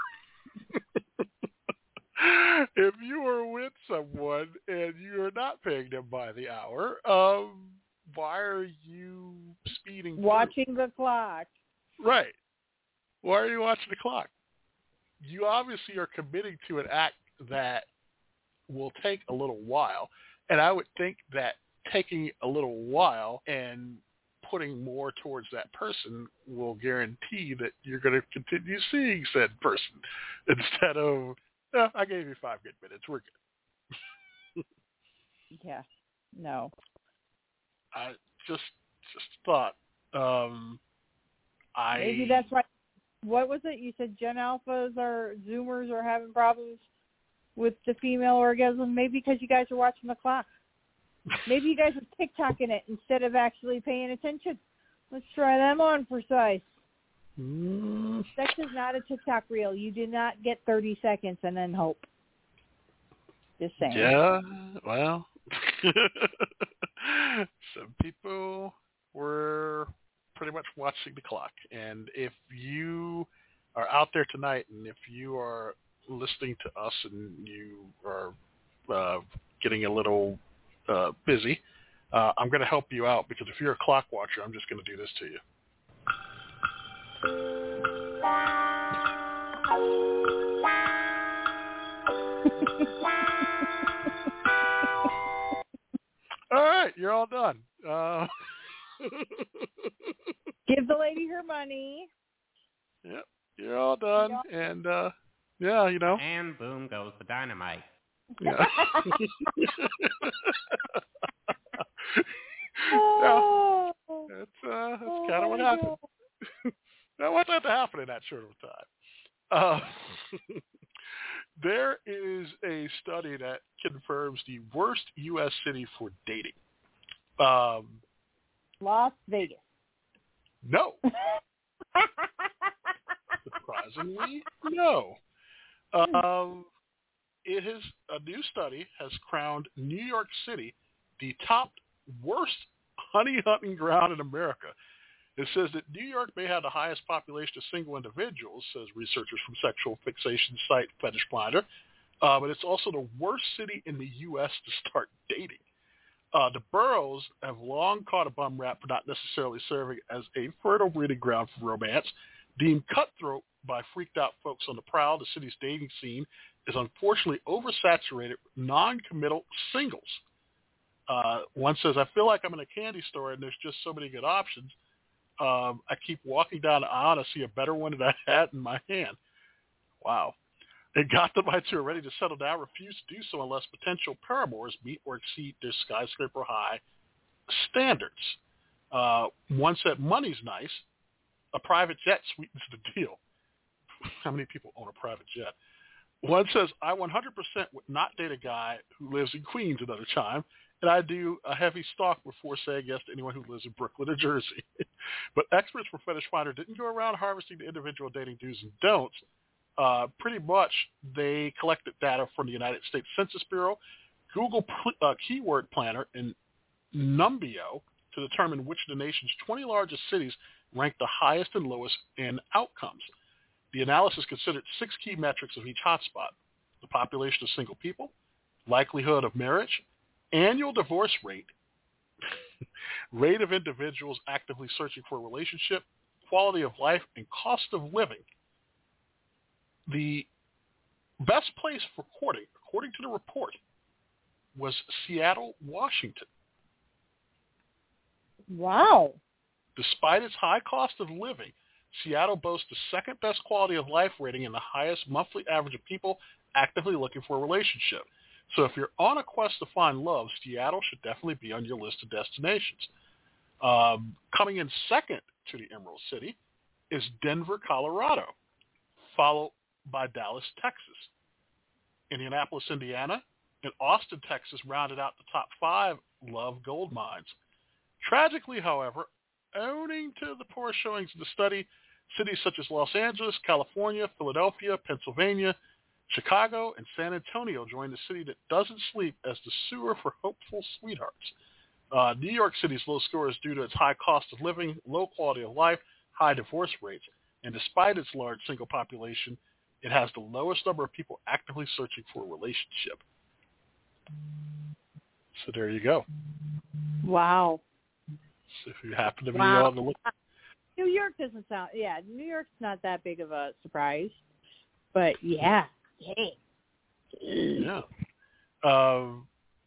If you are with someone and you're not paying them by the hour, um, why are you speeding through? Watching the clock. Right. Why are you watching the clock? You obviously are committing to an act that will take a little while. And I would think that taking a little while and putting more towards that person will guarantee that you're going to continue seeing said person instead of, oh, I gave you five good minutes, we're good. Yeah. No. I just just thought, um, I Maybe that's right. What was it? You said Gen Alphas or Zoomers are having problems with the female orgasm? Maybe because you guys are watching the clock. Maybe you guys are TikToking it instead of actually paying attention. Let's try them on for size. Mm. Sex is not a TikTok reel. You do not get thirty seconds and then hope. Just saying. Yeah, well, some people were pretty much watching the clock. And if you are out there tonight and if you are listening to us and you are uh, getting a little uh, busy, uh, I'm going to help you out because if you're a clock watcher, I'm just going to do this to you. All right, you're all done. Uh, Give the lady her money. Yep, you're all done. And, uh, yeah, you know. And boom goes the dynamite. Yeah. Yeah. That's, uh, that's Oh, kind of what my happened. I want that to happen in that short of a time. Uh, there is a study that confirms the worst U S city for dating. Um, Las Vegas. no. Surprisingly, no. Um, it has a new study has crowned New York City the top worst honey hunting ground in America. It says that New York may have the highest population of single individuals, says researchers from sexual fixation site Fetish Finder, uh, but it's also the worst city in the U S to start dating. Uh, the boroughs have long caught a bum rap for not necessarily serving as a fertile breeding ground for romance. Deemed cutthroat by freaked-out folks on the prowl, the city's dating scene is unfortunately oversaturated with non-committal singles. Uh, one says, I feel like I'm in a candy store and there's just so many good options. Um, I keep walking down the aisle and I see a better one than I had in my hand. Wow. It got the bites who are ready to settle down refuse to do so unless potential paramours meet or exceed their skyscraper high standards. Uh, one said, money's nice. A private jet sweetens the deal. How many people own a private jet? One says, I one hundred percent would not date a guy who lives in Queens another time, and I do a heavy stalk before saying yes to anyone who lives in Brooklyn or Jersey. But experts from Fetish Finder didn't go around harvesting the individual dating do's and don'ts. Uh, pretty much, they collected data from the United States Census Bureau, Google uh, Keyword Planner, and Numbeo to determine which of the nation's twenty largest cities ranked the highest and lowest in outcomes. The analysis considered six key metrics of each hotspot: the population of single people, likelihood of marriage, annual divorce rate, rate of individuals actively searching for a relationship, quality of life, and cost of living. The best place for courting, according to the report, was Seattle, Washington. Wow. Despite its high cost of living, Seattle boasts the second best quality of life rating and the highest monthly average of people actively looking for a relationship. So if you're on a quest to find love, Seattle should definitely be on your list of destinations. Um, coming in second to the Emerald City is Denver, Colorado, followed by Dallas, Texas. Indianapolis, Indiana, and Austin, Texas rounded out the top five love gold mines. Tragically, however, owing to the poor showings of the study, cities such as Los Angeles, California, Philadelphia, Pennsylvania, Chicago, and San Antonio joined the city that doesn't sleep as the sewer for hopeful sweethearts. Uh, New York City's low score is due to its high cost of living, low quality of life, high divorce rates, and despite its large single population, it has the lowest number of people actively searching for a relationship. So there you go. Wow. So if you happen to be Wow. on the look. New York doesn't sound, yeah, New York's not that big of a surprise. But, yeah. Hey. Yeah. Um,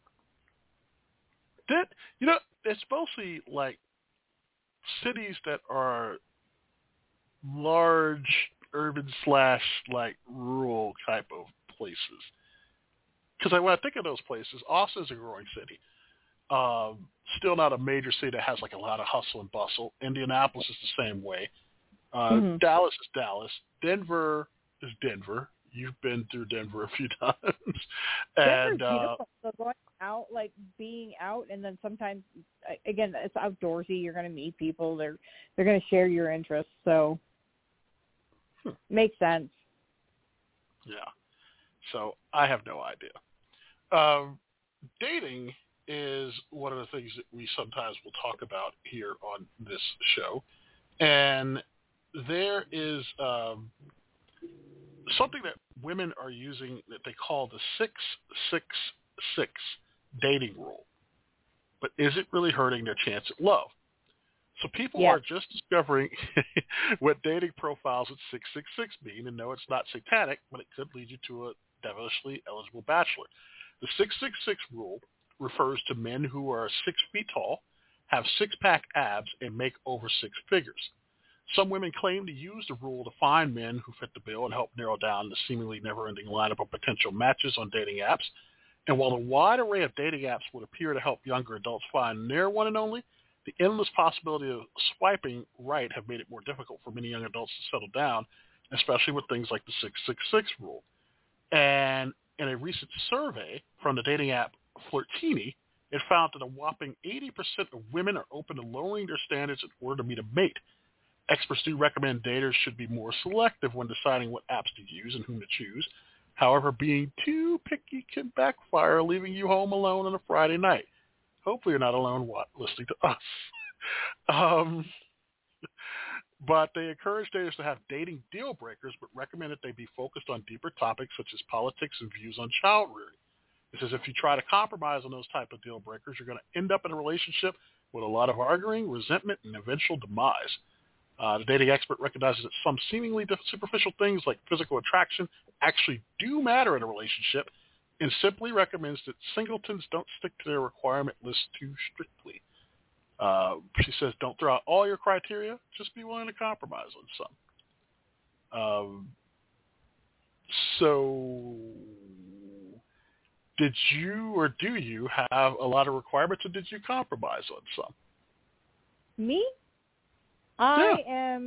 that, you know, it's mostly like cities that are large urban slash like rural type of places. Because when I think of those places, Austin's a growing city. Um, still not a major city that has like a lot of hustle and bustle. Indianapolis is the same way. Uh, Mm-hmm. Dallas is Dallas. Denver is Denver. you've been through Denver a few times, Denver's and uh, beautiful. So going out, like being out, and then sometimes, again, it's outdoorsy. You're going to meet people. They're they're going to share your interests. So hmm. makes sense. Yeah. So I have no idea. Um, dating is one of the things that we sometimes will talk about here on this show. And there is um, something that women are using that they call the six six six dating rule. But is it really hurting their chance at love? So people yeah. are just discovering what dating profiles at six six six mean, and no, it's not satanic, but it could lead you to a devilishly eligible bachelor. The six six six rule refers to men who are six feet tall, have six-pack abs, and make over six figures. Some women claim to use the rule to find men who fit the bill and help narrow down the seemingly never-ending lineup of potential matches on dating apps. And while the wide array of dating apps would appear to help younger adults find their one and only, the endless possibility of swiping right have made it more difficult for many young adults to settle down, especially with things like the six six six rule. And in a recent survey from the dating app Flirtini, it found that a whopping eighty percent of women are open to lowering their standards in order to meet a mate. Experts do recommend daters should be more selective when deciding what apps to use and whom to choose. However, being too picky can backfire, leaving you home alone on a Friday night. Hopefully you're not alone what, listening to us. um, but they encourage daters to have dating deal breakers, but recommend that they be focused on deeper topics such as politics and views on child rearing. It says if you try to compromise on those type of deal breakers, you're going to end up in a relationship with a lot of arguing, resentment, and eventual demise. Uh, the dating expert recognizes that some seemingly superficial things like physical attraction actually do matter in a relationship, and simply recommends that singletons don't stick to their requirement list too strictly. Uh, she says don't throw out all your criteria, just be willing to compromise on some. Um, so did you or do you have a lot of requirements, or did you compromise on some? Me? I yeah. am,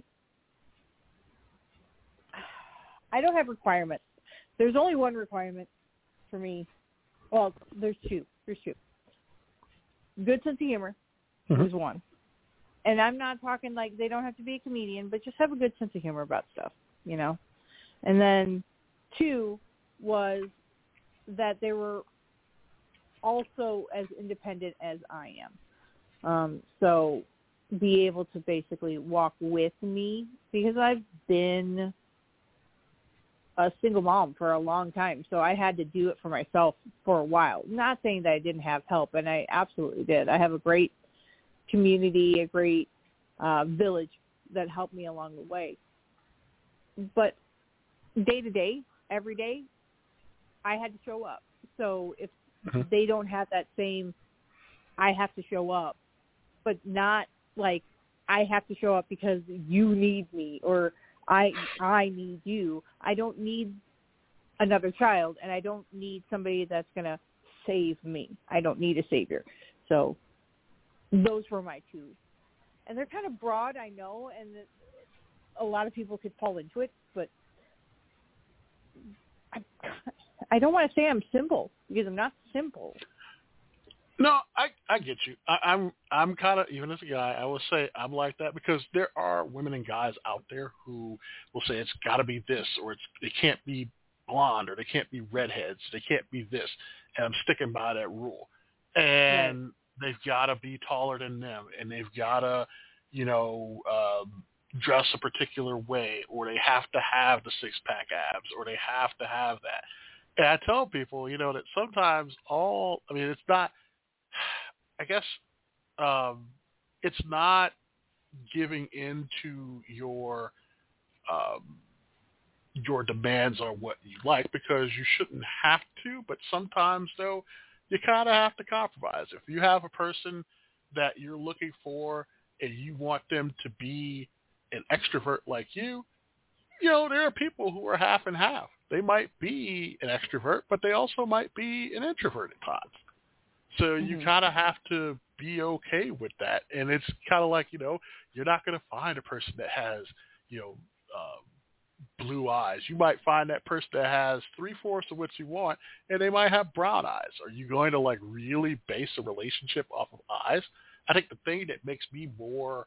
I don't have requirements. There's only one requirement for me. Well, there's two. There's two. Good sense of humor mm-hmm. is one. And I'm not talking like they don't have to be a comedian, but just have a good sense of humor about stuff, you know. And then two was that they were also as independent as I am. Um, so be able to basically walk with me, because I've been a single mom for a long time, so I had to do it for myself for a while. Not saying that I didn't have help, and I absolutely did. I have a great community, a great uh, village that helped me along the way. But day to day, every day, I had to show up. So if mm-hmm. they don't have that same, I have to show up, but not like I have to show up because you need me or I I need you. I don't need another child, and I don't need somebody that's going to save me. I don't need a savior. So those were my two. And they're kind of broad, I know, and a lot of people could fall into it, but I, I don't want to say I'm simple, because I'm not simple. No, I, I get you. I, I'm I'm kind of, even as a guy, I will say I'm like that, because there are women and guys out there who will say it's got to be this, or it's it can't be blonde, or they can't be redheads, they can't be this, and I'm sticking by that rule. And right. they've got to be taller than them, and they've got to, you know, um, dress a particular way, or they have to have the six-pack abs, or they have to have that. And I tell people, you know, that sometimes all, I mean, it's not, I guess um, it's not giving into your um, your demands on what you like, because you shouldn't have to. But sometimes, though, you kind of have to compromise. If you have a person that you're looking for and you want them to be an extrovert like you, you know, there are people who are half and half. They might be an extrovert, but they also might be an introvert at times. So mm-hmm. you kind of have to be okay with that. And it's kind of like, you know, you're not going to find a person that has, you know, um, blue eyes. You might find that person that has three-fourths of what you want, and they might have brown eyes. Are you going to, like, really base a relationship off of eyes? I think the thing that makes me more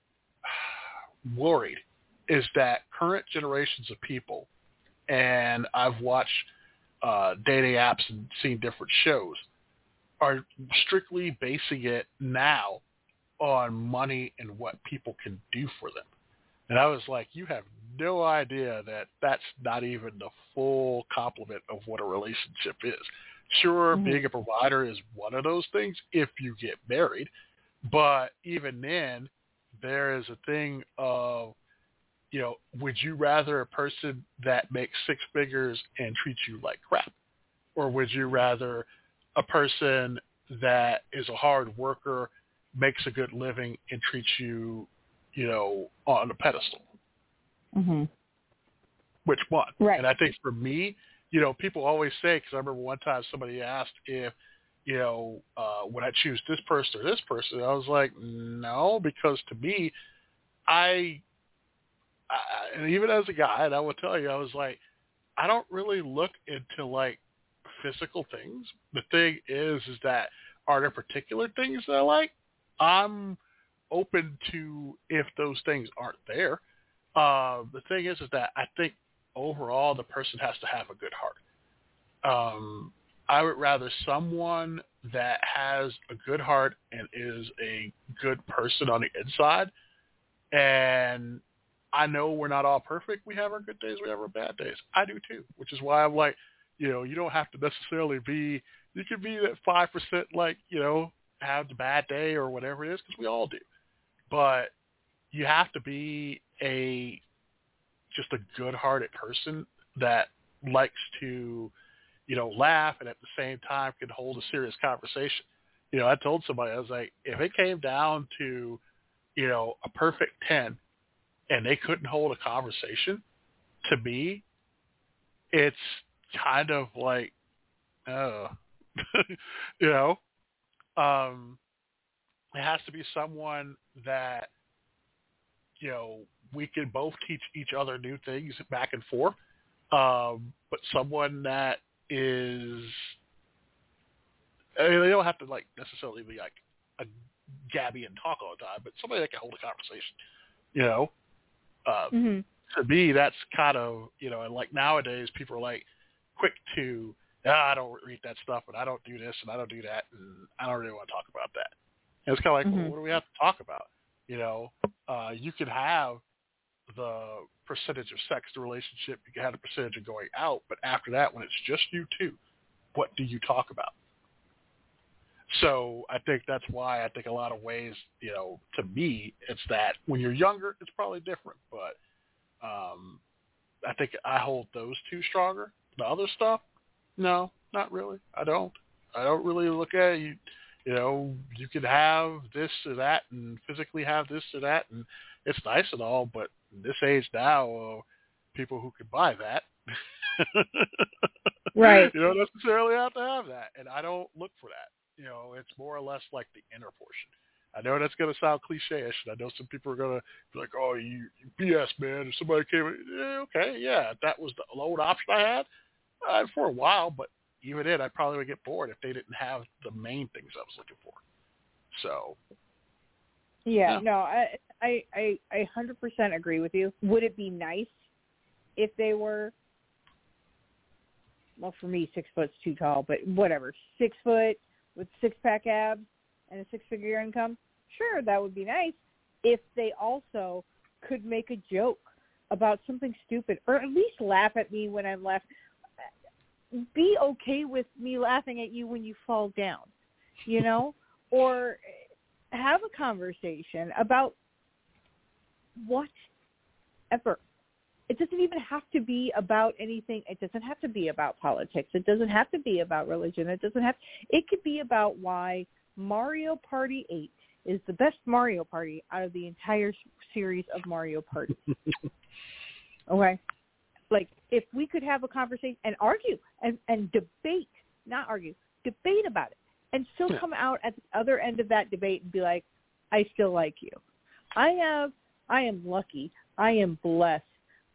worried is that current generations of people, and I've watched uh, dating apps and seen different shows, are strictly basing it now on money and what people can do for them. And I was like, you have no idea that that's not even the full complement of what a relationship is. Sure, mm-hmm. being a provider is one of those things if you get married, but even then, there is a thing of, you know, would you rather a person that makes six figures and treats you like crap? Or would you rather a person that is a hard worker, makes a good living, and treats you, you know, on a pedestal? Mm-hmm. Which one? Right. And I think for me, you know, people always say, because I remember one time somebody asked if, you know, uh, would I choose this person or this person? I was like, no, because to me, I, I, and even as a guy, and I will tell you, I was like, I don't really look into, like, physical things. The thing is, is that are there particular things that I like? I'm open to if those things aren't there. Uh, the thing is, is that I think overall the person has to have a good heart. Um, I would rather someone that has a good heart and is a good person on the inside. And I know we're not all perfect. We have our good days. We have our bad days. I do too, which is why I'm like, you know, you don't have to necessarily be, you can be that five percent like, you know, have the bad day or whatever it is, because we all do. But you have to be a, just a good-hearted person that likes to, you know, laugh and at the same time can hold a serious conversation. You know, I told somebody, I was like, if it came down to, you know, a perfect ten and they couldn't hold a conversation, to me, it's kind of like, oh, you know, um, it has to be someone that, you know, we can both teach each other new things back and forth, um, but someone that is, I mean, they don't have to like necessarily be like a gabby and talk all the time, but somebody that can hold a conversation, you know. Uh, mm-hmm. To me, that's kind of, you know, and like nowadays people are like quick to, ah, I don't read that stuff, and I don't do this, and I don't do that, and I don't really want to talk about that. And it's kind of like, mm-hmm. well, what do we have to talk about? You know, uh, you can have the percentage of sex in the relationship, you can have the percentage of going out, but after that, when it's just you two, what do you talk about? So I think that's why I think a lot of ways, you know, to me, it's that when you're younger, it's probably different, but um, I think I hold those two stronger. The other stuff, no, not really. I don't. I don't really look at it. You, you know, you could have this or that and physically have this or that, and it's nice and all, but in this age now, uh, people who can buy that, right? You don't necessarily have to have that, and I don't look for that. You know, it's more or less like the inner portion. I know that's going to sound cliche-ish, and I know some people are going to be like, oh, you, you B S, man. If somebody came, yeah, okay, yeah, that was the old option I had uh, for a while, but even then, I probably would get bored if they didn't have the main things I was looking for. So, yeah, yeah. no, I, I, I, I one hundred percent agree with you. Would it be nice if they were, well, for me, six foot's too tall, but whatever, six foot with six-pack abs and a six-figure income? Sure, that would be nice if they also could make a joke about something stupid, or at least laugh at me when I'm laughing. Be okay with me laughing at you when you fall down, you know, or have a conversation about whatever. It doesn't even have to be about anything. It doesn't have to be about politics. It doesn't have to be about religion. It doesn't have. It could be about why Mario Party eight is the best Mario Party out of the entire series of Mario Party. Okay? Like, if we could have a conversation and argue and, and debate, not argue, debate about it, and still come out at the other end of that debate and be like, I still like you. I have, I am lucky. I am blessed.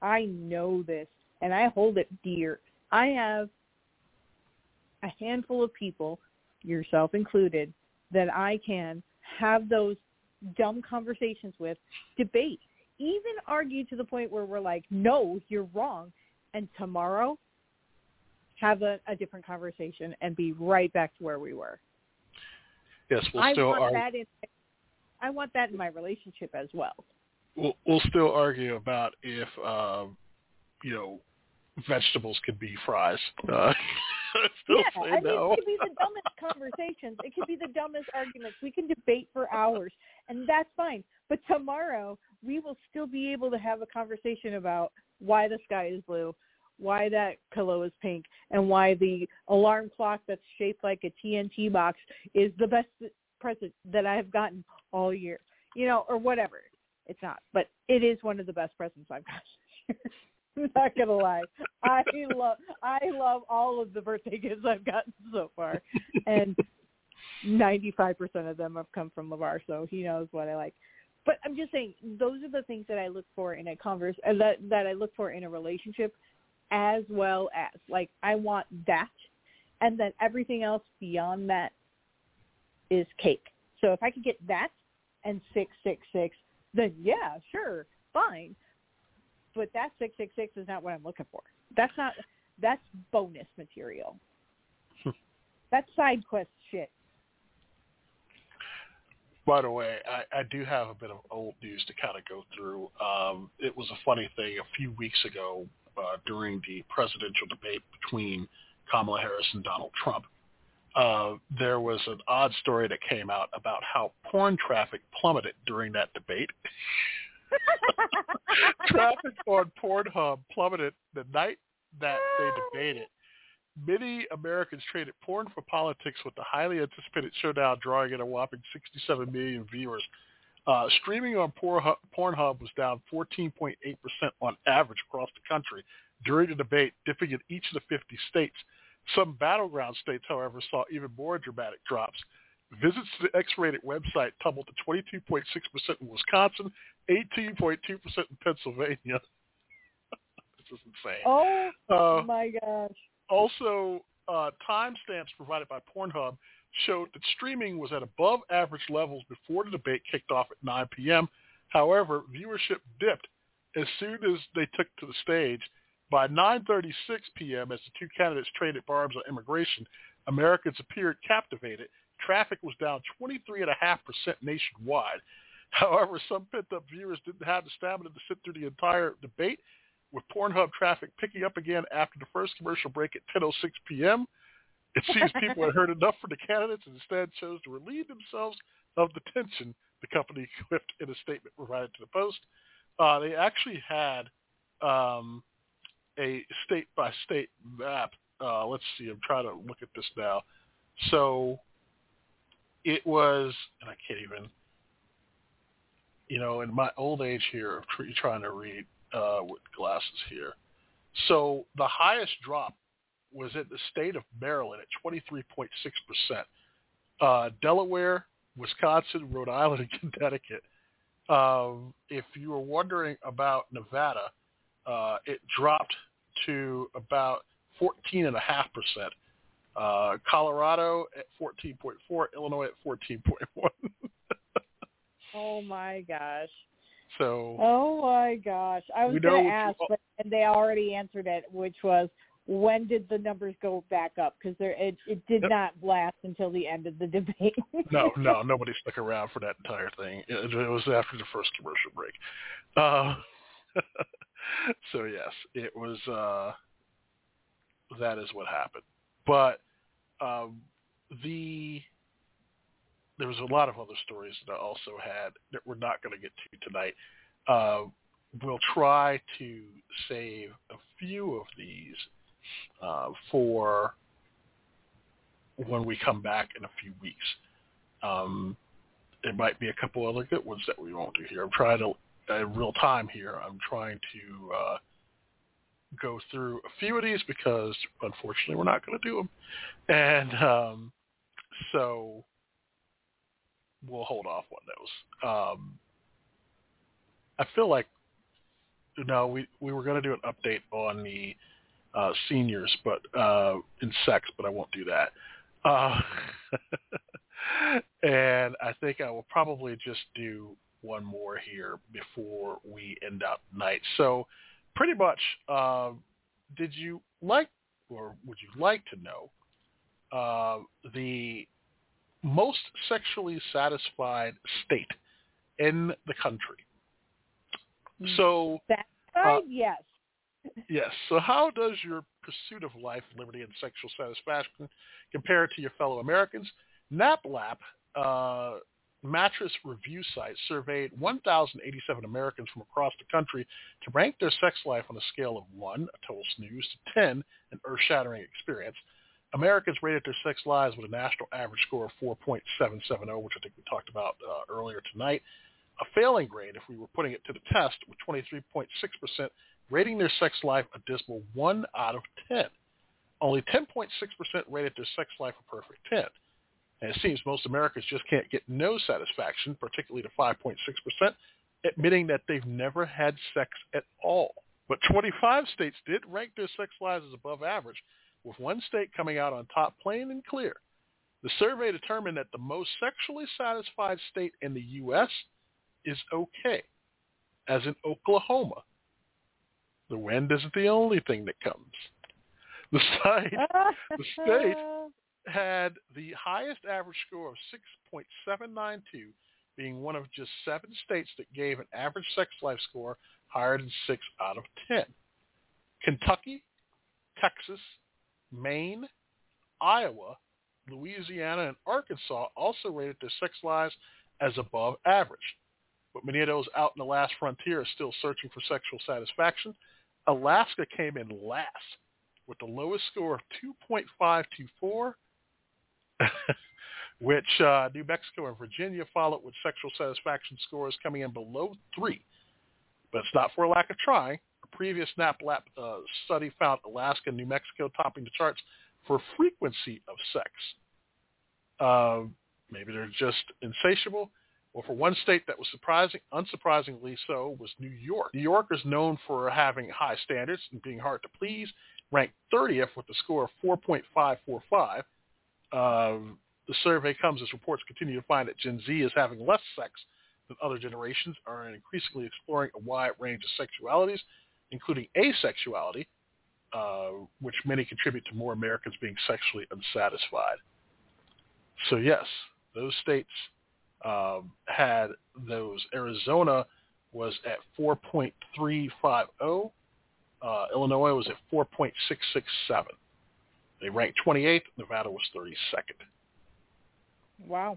I know this, and I hold it dear. I have a handful of people, yourself included, that I can have those dumb conversations with, debate, even argue to the point where we're like, no, you're wrong, and tomorrow have a, a different conversation and be right back to where we were. Yes, we'll I still want argue. that in. I want that in my relationship as well. We'll, we'll still argue about if um, you know vegetables could be fries. Uh, still Yeah, say I mean, no. it could be the dumbest conversations. It could be the dumbest arguments. We can debate for hours, and that's fine. But tomorrow, we will still be able to have a conversation about why the sky is blue, why that pillow is pink, and why the alarm clock that's shaped like a T N T box is the best present that I have gotten all year, you know, or whatever. It's not, but it is one of the best presents I've gotten. I'm not gonna lie. I love I love all of the birthday gifts I've gotten so far, and ninety-five percent of them have come from LeVar, so he knows what I like. But I'm just saying, those are the things that I look for in a converse, uh, that that I look for in a relationship, as well as like I want that, and then everything else beyond that is cake. So if I could get that and six six six, then yeah, sure, fine. But that six six six is not what I'm looking for. That's not. That's bonus material. That's side quest shit. By the way, I, I do have a bit of old news to kind of go through. Um, it was a funny thing a few weeks ago uh, during the presidential debate between Kamala Harris and Donald Trump. Uh, there was an odd story that came out about how porn traffic plummeted during that debate. Traffic on Pornhub plummeted the night that they debated. Many Americans traded porn for politics, with the highly anticipated showdown drawing in a whopping sixty-seven million viewers. Uh, streaming on Pornhub, Pornhub was down fourteen point eight percent on average across the country during the debate, dipping in each of the fifty states. Some battleground states, however, saw even more dramatic drops. Visits to the X-rated website tumbled to twenty-two point six percent in Wisconsin, eighteen point two percent in Pennsylvania. This is insane. Oh, uh, my gosh. Also, uh, timestamps provided by Pornhub showed that streaming was at above average levels before the debate kicked off at nine p.m. However, viewership dipped as soon as they took to the stage. By nine thirty-six p.m., as the two candidates traded barbs on immigration, Americans appeared captivated. Traffic was down twenty-three point five percent nationwide. However, some pent-up viewers didn't have the stamina to sit through the entire debate, with Pornhub traffic picking up again after the first commercial break at ten oh six p.m. It seems people had heard enough from the candidates and instead chose to relieve themselves of the tension, the company quipped in a statement provided to the Post. Uh, they actually had um, a state-by-state map. Uh, let's see, I'm trying to look at this now. So it was, and I can't even, you know, in my old age here of tr- trying to read uh, with glasses here. So the highest drop was in the state of Maryland at twenty-three point six percent. Uh, Delaware, Wisconsin, Rhode Island, and Connecticut. Um, if you were wondering about Nevada, uh, it dropped to about fourteen point five percent. Uh, Colorado at fourteen point four, Illinois at fourteen point one. Oh my gosh. So. Oh my gosh. I was going to ask, but and they already answered it, which was, when did the numbers go back up? Because it, it did yep. not last until the end of the debate. no, no, nobody stuck around for that entire thing. It, it was after the first commercial break. Uh, so yes, it was. Uh, that is what happened. But um, the there was a lot of other stories that I also had that we're not going to get to tonight. Uh, we'll try to save a few of these uh, for when we come back in a few weeks. Um, there might be a couple other good ones that we won't do here. I'm trying to, in real time here, I'm trying to uh, go through a few of these because, unfortunately, we're not going to do them. And um, so we'll hold off on those. Um, I feel like no, we, we were going to do an update on the uh, seniors, but uh, in sex, but I won't do that. Uh, and I think I will probably just do one more here before we end out the night. So pretty much, uh, did you like, or would you like to know, uh, the most sexually satisfied state in the country? So, Satisfied? uh, Yes. Yes. So how does your pursuit of life, liberty, and sexual satisfaction compare to your fellow Americans? NAPLAP, uh, mattress review site, surveyed one thousand eighty-seven Americans from across the country to rank their sex life on a scale of one, a total snooze, to ten, an earth-shattering experience. Americans rated their sex lives with a national average score of four point seven seven zero, which I think we talked about uh, earlier tonight. A failing grade, if we were putting it to the test, with twenty-three point six percent rating their sex life a dismal one out of ten. Only ten point six percent rated their sex life a perfect ten. And it seems most Americans just can't get no satisfaction, particularly to five point six percent, admitting that they've never had sex at all. But twenty-five states did rank their sex lives as above average, with one state coming out on top plain and clear. The survey determined that the most sexually satisfied state in the U S is okay, as in Oklahoma. The wind isn't the only thing that comes. The site, the state had the highest average score of six point seven nine two, being one of just seven states that gave an average sex life score higher than six out of ten. Kentucky, Texas, Maine, Iowa, Louisiana, and Arkansas also rated their sex lives as above average. But many of those out in the last frontier are still searching for sexual satisfaction. Alaska came in last with the lowest score of two point five two four, which uh, New Mexico and Virginia followed with sexual satisfaction scores coming in below three. But it's not for a lack of trying. A previous NAPLAP uh, study found Alaska and New Mexico topping the charts for frequency of sex. Uh, maybe they're just insatiable. Well, for one state that was surprising, unsurprisingly so, was New York. New York is known for having high standards and being hard to please, ranked thirtieth with a score of four point five four five. Um, the survey comes as reports continue to find that Gen Z is having less sex than other generations, are increasingly exploring a wide range of sexualities, including asexuality, uh, which many contribute to more Americans being sexually unsatisfied. So yes, those states Um, had those. Arizona was at four point three five zero. Uh, Illinois was at four point six six seven. They ranked twenty-eighth. Nevada was thirty-second. Wow.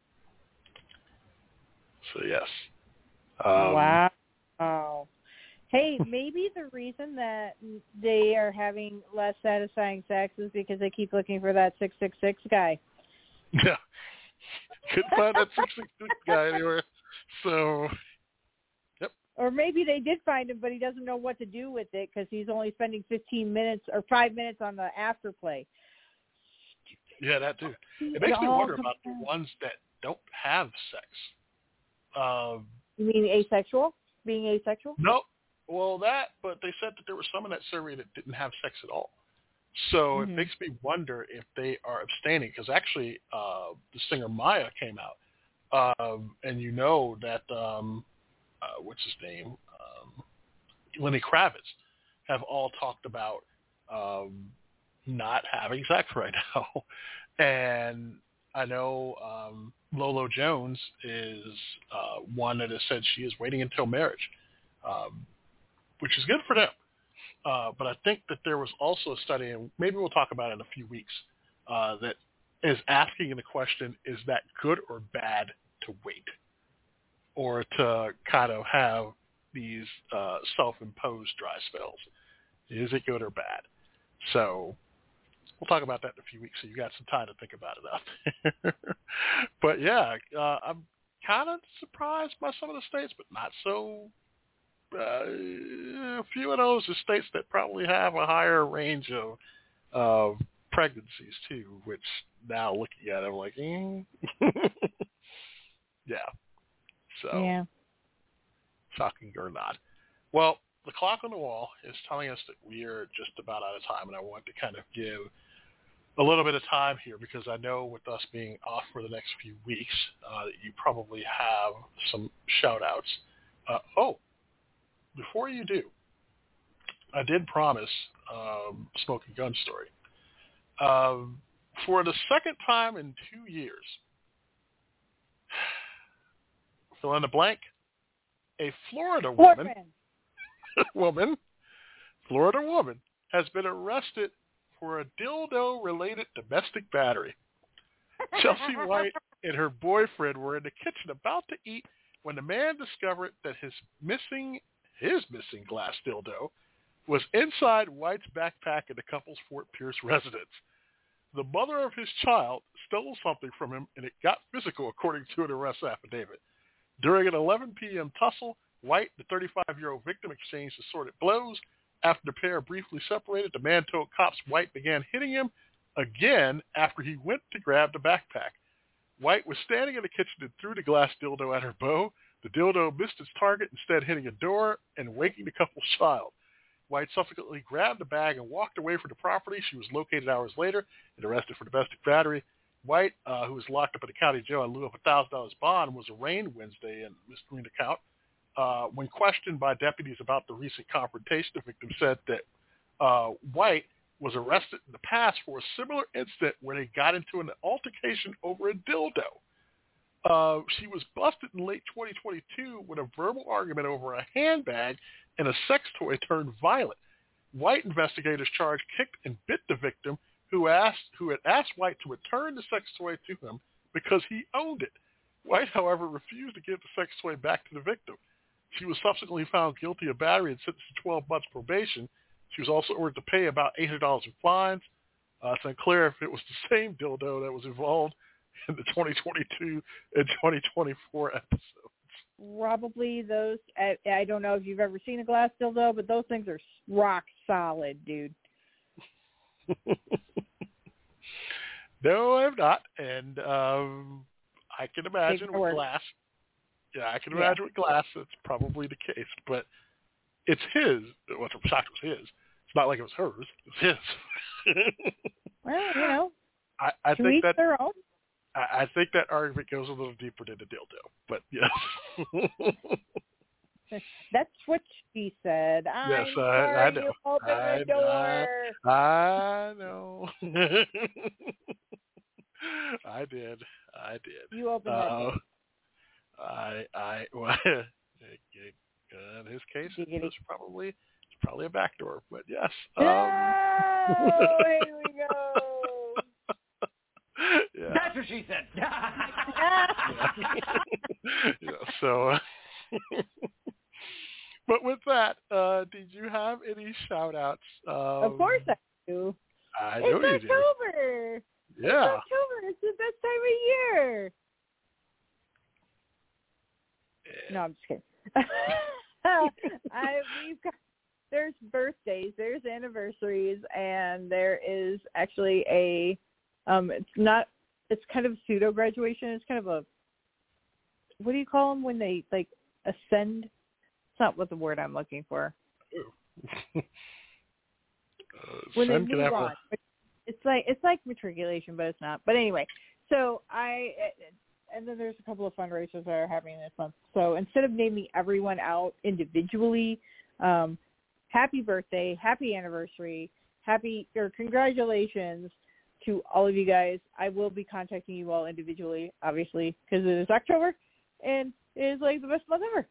So, yes. Um, wow. Hey, maybe the reason that they are having less satisfying sex is because they keep looking for that six six six guy. Yeah. Couldn't find that six six six guy anywhere. So, yep. Or maybe they did find him, but he doesn't know what to do with it because he's only spending fifteen minutes or five minutes on the afterplay. Yeah, that too. It makes me wonder about the ones that don't have sex. Um, you mean asexual? Being asexual? No. Well, that, but they said that there were some in that survey that didn't have sex at all. So mm-hmm. It makes me wonder if they are abstaining, because actually uh, the singer Maya came out, um, and you know that, um, uh, what's his name, um, Lenny Kravitz, have all talked about um, not having sex right now. And I know um, Lolo Jones is uh, one that has said she is waiting until marriage, um, which is good for them. Uh, but I think that there was also a study, and maybe we'll talk about it in a few weeks, uh, that is asking the question, is that good or bad to wait? Or to kind of have these uh, self-imposed dry spells? Is it good or bad? So we'll talk about that in a few weeks, so you got some time to think about it out there. But yeah, uh, I'm kind of surprised by some of the states, but not so. Uh, a few of those are states that probably have a higher range of uh, pregnancies too, which now looking at it, I'm like, eh. yeah. So, yeah. shocking or not. Well, the clock on the wall is telling us that we are just about out of time, and I want to kind of give a little bit of time here because I know with us being off for the next few weeks, uh, that you probably have some shout-outs. Uh, oh, before you do, I did promise um, Smoking Gun Story. Um, for the second time in two years, fill in the blank, a Florida woman, woman, Florida woman has been arrested for a dildo-related domestic battery. Chelsea White and her boyfriend were in the kitchen about to eat when the man discovered that his missing his missing glass dildo was inside White's backpack in the couple's Fort Pierce residence. The mother of his child stole something from him, and it got physical, according to an arrest affidavit. During an eleven p.m. tussle, White, the thirty-five-year-old victim, exchanged assorted blows. After the pair briefly separated, the man told cops White began hitting him again after he went to grab the backpack. White was standing in the kitchen and threw the glass dildo at her beau. The dildo missed its target, instead hitting a door and waking the couple's child. White subsequently grabbed the bag and walked away from the property. She was located hours later and arrested for domestic battery. White, uh, who was locked up at the county jail in lieu of a one thousand dollars bond, was arraigned Wednesday in misdemeanor count. Uh, when questioned by deputies about the recent confrontation, the victim said that uh, White was arrested in the past for a similar incident where they got into an altercation over a dildo. Uh, she was busted in late twenty twenty-two when a verbal argument over a handbag and a sex toy turned violent. White investigators charged kicked and bit the victim, who asked who had asked White to return the sex toy to him because he owned it. White, however, refused to give the sex toy back to the victim. She was subsequently found guilty of battery and sentenced to twelve months probation. She was also ordered to pay about eight hundred dollars in fines. Uh, it's unclear if it was the same dildo that was involved in the twenty twenty-two and twenty twenty-four episodes. Probably those. I, I don't know if you've ever seen a glass dildo, but those things are rock solid, dude. No, I have not, and um, I can imagine with glass. Yeah, I can imagine yeah. with glass that's probably the case, but it's his. Well, I'm shocked it was his. It's not like it was hers. It's his. Well, you know, I, I to think each that their own. I, I think that argument goes a little deeper than the dildo, but yes. That's what she said. I'm yes, I, sorry I know. You opened I, the door. I, I know. I did. I did. You opened uh, that door. I, I, well, in his case, it's probably, it's probably a back door, but yes. Um, oh, here we go. Yeah. That's what she said. yeah. yeah, so, uh, but with that, uh, did you have any shout-outs? Um, of course I do. I it's know you October. do. Yeah. It's October. It's the best time of year. No, I'm just kidding. I, we've got, there's birthdays, there's anniversaries, and there is actually a, um, it's not, it's kind of a pseudo graduation. It's kind of a, what do you call them when they like ascend? It's not what the word I'm looking for. uh, when they move a... on. It's like it's like matriculation, but it's not. But anyway, so I. And then there's a couple of fundraisers that are happening this month. So instead of naming everyone out individually, um, happy birthday, happy anniversary, happy or congratulations to all of you guys. I will be contacting you all individually, obviously, because it is October, and it is like the best month ever.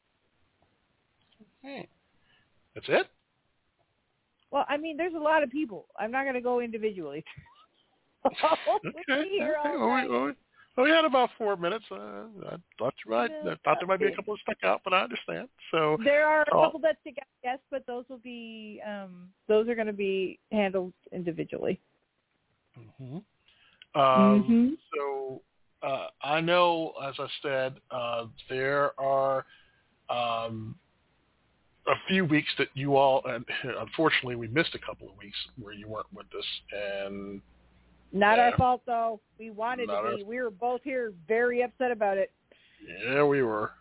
Okay. That's it? Well, I mean, there's a lot of people. I'm not going to go individually. okay. okay. Well, we, well, Well, we had about four minutes. Uh, I thought you might. I thought there might be a couple that stuck out, but I understand. So there are a uh, couple that stick out, yes, but those will be um, those are going to be handled individually. Mm-hmm. Um, mm-hmm. So uh, I know, as I said, uh, there are um, a few weeks that you all, and unfortunately, we missed a couple of weeks where you weren't with us, and. Not yeah. our fault, though. We wanted Not to be. our... We were both here very upset about it. Yeah, we were.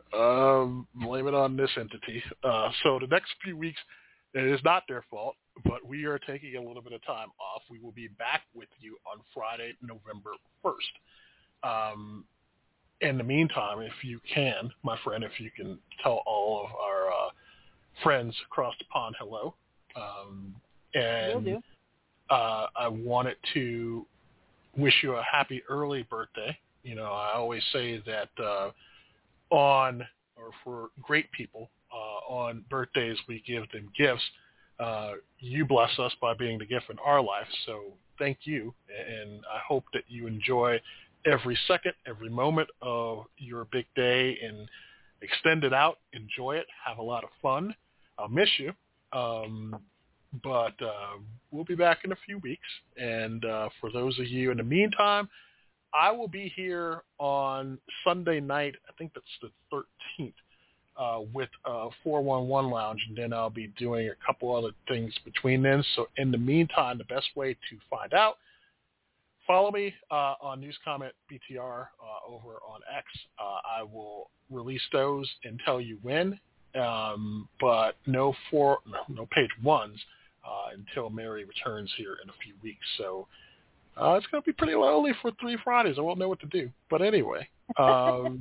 Um, blame it on this entity. Uh, so the next few weeks, it is not their fault, but we are taking a little bit of time off. We will be back with you on Friday, November first. Um, in the meantime, if you can, my friend, if you can tell all of our uh, friends across the pond hello. Um, and Will do. Uh, I wanted to wish you a happy early birthday. You know, I always say that uh, on, or for great people, uh, on birthdays we give them gifts. Uh, you bless us by being the gift in our life, so thank you, and I hope that you enjoy every second, every moment of your big day, and extend it out, enjoy it, have a lot of fun. I'll miss you, um, but uh, we'll be back in a few weeks, and uh, for those of you in the meantime, I will be here on Sunday night, I think that's the thirteenth, uh, with uh, four one one Lounge, and then I'll be doing a couple other things between then. So in the meantime, the best way to find out, follow me uh, on News Comment B T R uh, over on X. Uh, I will release those and tell you when, um, but no, four, no, no page ones uh, until Mary returns here in a few weeks. So Uh, it's going to be pretty lonely for three Fridays. I won't know what to do. But anyway. Um,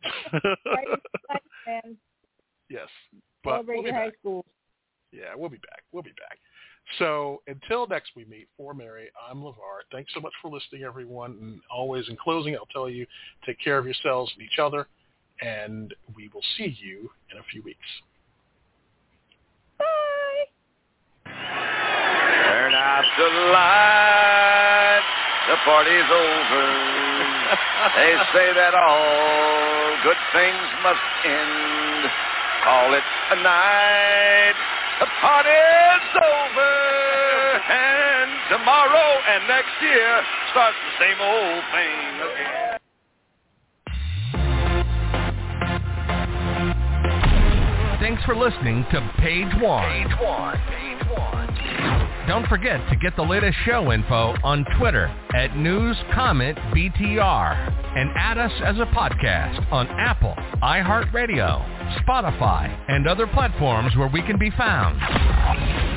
yes. But Celebrate we'll be your high back. school. Yeah, we'll be back. We'll be back. So until next we meet, for Mary, I'm LeVar. Thanks so much for listening, everyone. And always in closing, I'll tell you, take care of yourselves and each other. And we will see you in a few weeks. Bye. Turn out the light. The party's over. They say that all good things must end. Call it a night. The party's over. And tomorrow and next year starts the same old thing again. Thanks for listening to Page One. Page One. Page One. Don't forget to get the latest show info on Twitter at News Comment B T R and add us as a podcast on Apple, iHeartRadio, Spotify, and other platforms where we can be found.